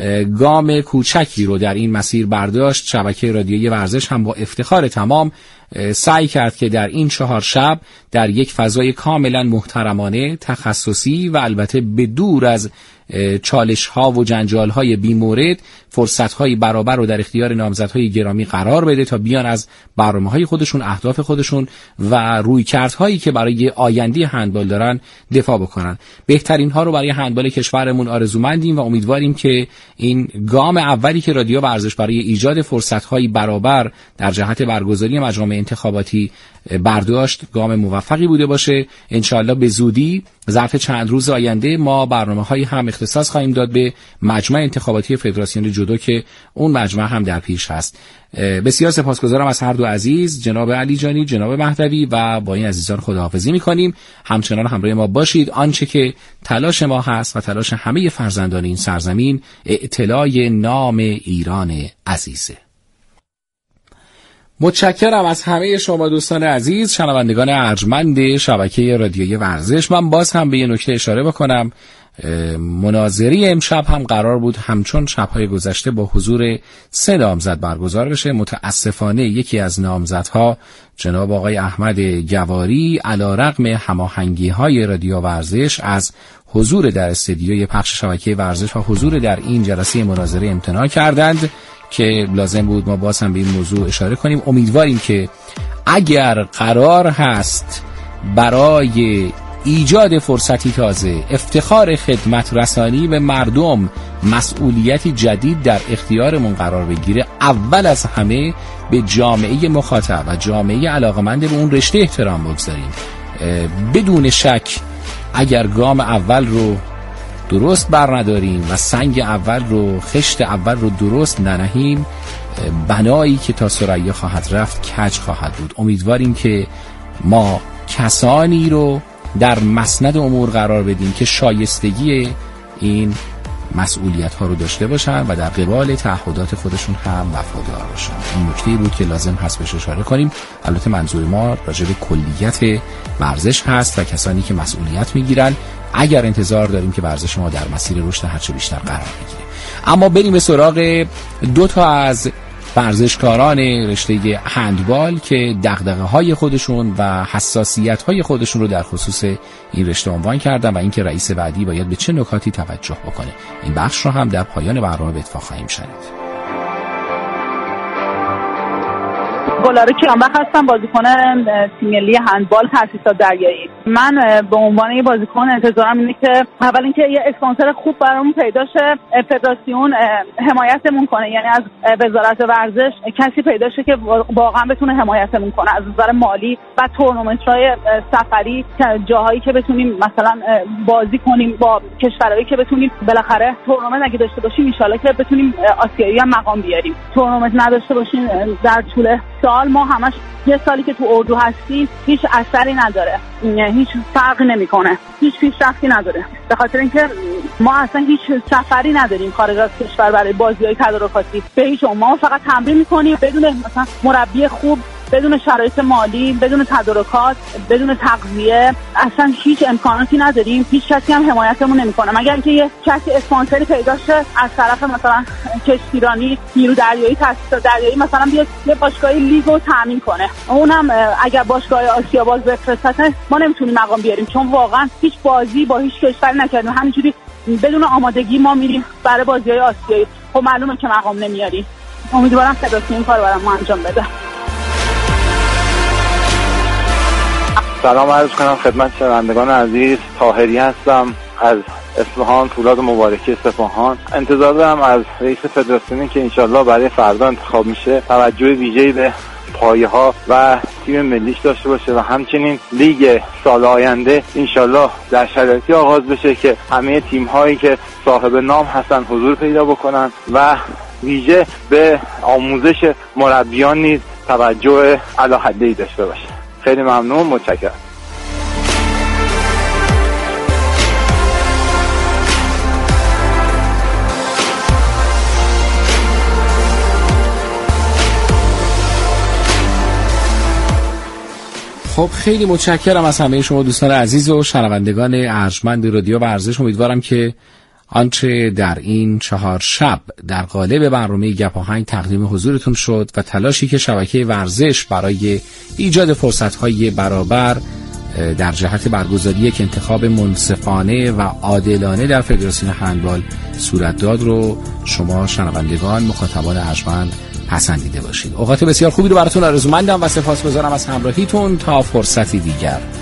گام کوچکی رو در این مسیر برداشت. شبکه رادیویی ورزش هم با افتخار تمام سعی کرد که در این چهار شب در یک فضای کاملا محترمانه، تخصصی و البته به دور از چالش ها و جنجال های بی مورد فرصت های برابر رو در اختیار نامزدهای گرامی قرار بده تا بیان از برنامه های خودشون، اهداف خودشون و رویکردهایی که برای آینده هندبال دارن دفاع بکنن. بهترین ها رو برای هندبال کشورمون آرزومندیم و امیدواریم که این گام اولی که رادیو ورزش برای ایجاد فرصت های برابر در جهت برگزاری مجامع انتخاباتی برداشت گام موفقی بوده باشه. انشاءالله به زودی ظرف چند روز آینده ما برنامه‌هایی هم اختصاص خواهیم داد به مجمع انتخاباتی فدراسیون جودو که اون مجمع هم در پیش هست. بسیار سپاسگزارم از هر دو عزیز، جناب علیجانی، جناب مهدوی، و با این عزیزان خداحافظی می‌کنیم. همچنان همراه ما باشید. آنچه که تلاش ما هست و تلاش همه فرزندان این سرزمین اعتلاء نام ایران عزیزه. متشکرم از همه شما دوستان عزیز، شنوندگان ارجمند شبکه رادیویی ورزش. من باز هم به یه نکته اشاره بکنم. مناظری امشب هم قرار بود همچون شب‌های گذشته با حضور سه نامزد برگزار بشه. متاسفانه یکی از نامزدها جناب آقای احمد گواری علیرغم هماهنگی‌های رادیو ورزش از حضور در استودیوی پخش شبکه ورزش و حضور در این جلسه مناظره امتناع کردند که لازم بود ما باز هم به این موضوع اشاره کنیم. امیدواریم که اگر قرار هست برای ایجاد فرصتی تازه، افتخار خدمت رسانی به مردم، مسئولیتی جدید در اختیارمون قرار بگیره، اول از همه به جامعه مخاطب و جامعه علاقمند به اون رشته احترام بگذاریم. بدون شک اگر گام اول رو درست بر نداریم و سنگ اول رو، خشت اول رو درست ننهیم، بنایی که تا ثریا خواهد رفت کج خواهد بود. امیدواریم که ما کسانی رو در مسند امور قرار بدیم که شایستگی این مسئولیت ها رو داشته باشن و در قبال تعهدات خودشون هم وفادار باشن. این نکته‌ای بود که لازم هست بهش اشاره کنیم. البته منظور ما راجع به کلیت ورزش هست و کسانی که مسئولیت میگیرن اگر انتظار داریم که ورزش ما در مسیر رشد هرچه بیشتر قرار بگیره. اما بریم به سراغ دو تا از ورزشکاران رشته هندبال که دغدغه‌های خودشون و حساسیت‌های خودشون رو در خصوص این رشته عنوان کردن و اینکه رئیس بعدی باید به چه نکاتی توجه بکنه. این بخش رو هم در پایان برنامه به اتفاق خواهیم شنید. گلاره کیانبخ هستم، بازیکن تیم ملی هندبال تأسیسات دریایی. من به عنوان یه بازیکن انتظارم اینه که اول اینکه یه اسپانسر خوب برامون پیدا شه، فدراسیون حمایتمون کنه، یعنی از وزارت ورزش کسی پیدا شه که واقعا بتونه حمایتمون کنه از نظر مالی و تورنمنت‌های سفری، جاهایی که بتونیم مثلا بازی کنیم با کشورهایی که بتونیم بالاخره تورنمنت اگه داشته باشیم ان شاءالله که بتونیم آسیایی هم مقام بیاریم. تورنمنت نداشته باشیم در طول سال، ما همش یه سالی که تو اردو هستیم هیچ اثری نداره، هیچ فرقی نمیکنه، هیچ پیشرفتی نداره، به خاطر اینکه ما اصلا هیچ سفری نداریم خارج از کشور برای بازی‌های تدارکاتی. به هیچ عنوان ما فقط تمرین می‌کنیم بدون مثلا مربی خوب، بدون شرایط مالی، بدون تدارکات، بدون تغذیه، اصلا هیچ امکاناتی نداریم. هیچ کسی هم حمایتمون نمیکنه مگر اینکه یه کسی اسپانسری پیدا شه از طرف مثلا کشتیرانی، نیرو دریایی، تاسیسات دریایی، مثلا بیاد یه باشگاه لیگ رو تامین کنه. اونم اگر باشگاه آسیا باز بفرسته ما نمیتونیم مقام بیاریم، چون واقعا هیچ بازی با هیچ کشوری نکردیم، همینجوری بدون آمادگی ما میریم برای بازی‌های آسیایی. خب معلومه که مقام نمیاریم. امیدوارم فدراسیون این کارو برام انجام بده. سلام عرض کنم خدمت شنوندگان عزیز، طاهری هستم از اصفهان، فولاد مبارکی اصفهان. انتظار دارم از رئیس فدراسیونی که انشالله برای فردا انتخاب میشه توجه ویژه‌ای به پایه‌ها و تیم ملیش داشته باشه و همچنین لیگ سال آینده انشالله در شرایطی آغاز بشه که همه تیم‌هایی که صاحب نام هستن حضور پیدا بکنن و ویژه به آموزش مربیان نیز توجه اعلی حدی داشته باشه. خیلی ممنون، متشکرم. خب خیلی متشکرم از همه شما دوستان عزیز و شنوندگان ارجمند رادیو ورزش. امیدوارم که آنچه در این چهار شب در قالب برنامه گپ آهنگ تقدیم حضورتون شد و تلاشی که شبکه ورزش برای ایجاد فرصت‌های برابر در جهت برگزاری یک انتخاب منصفانه و عادلانه در فدراسیون هندبال صورت داد رو شما شنوندگان مخاطبان ارجمند پسندیده باشید. اوقات بسیار خوبی رو براتون آرزومندم و سپاسگزارم از همراهیتون. تا فرصتی دیگر.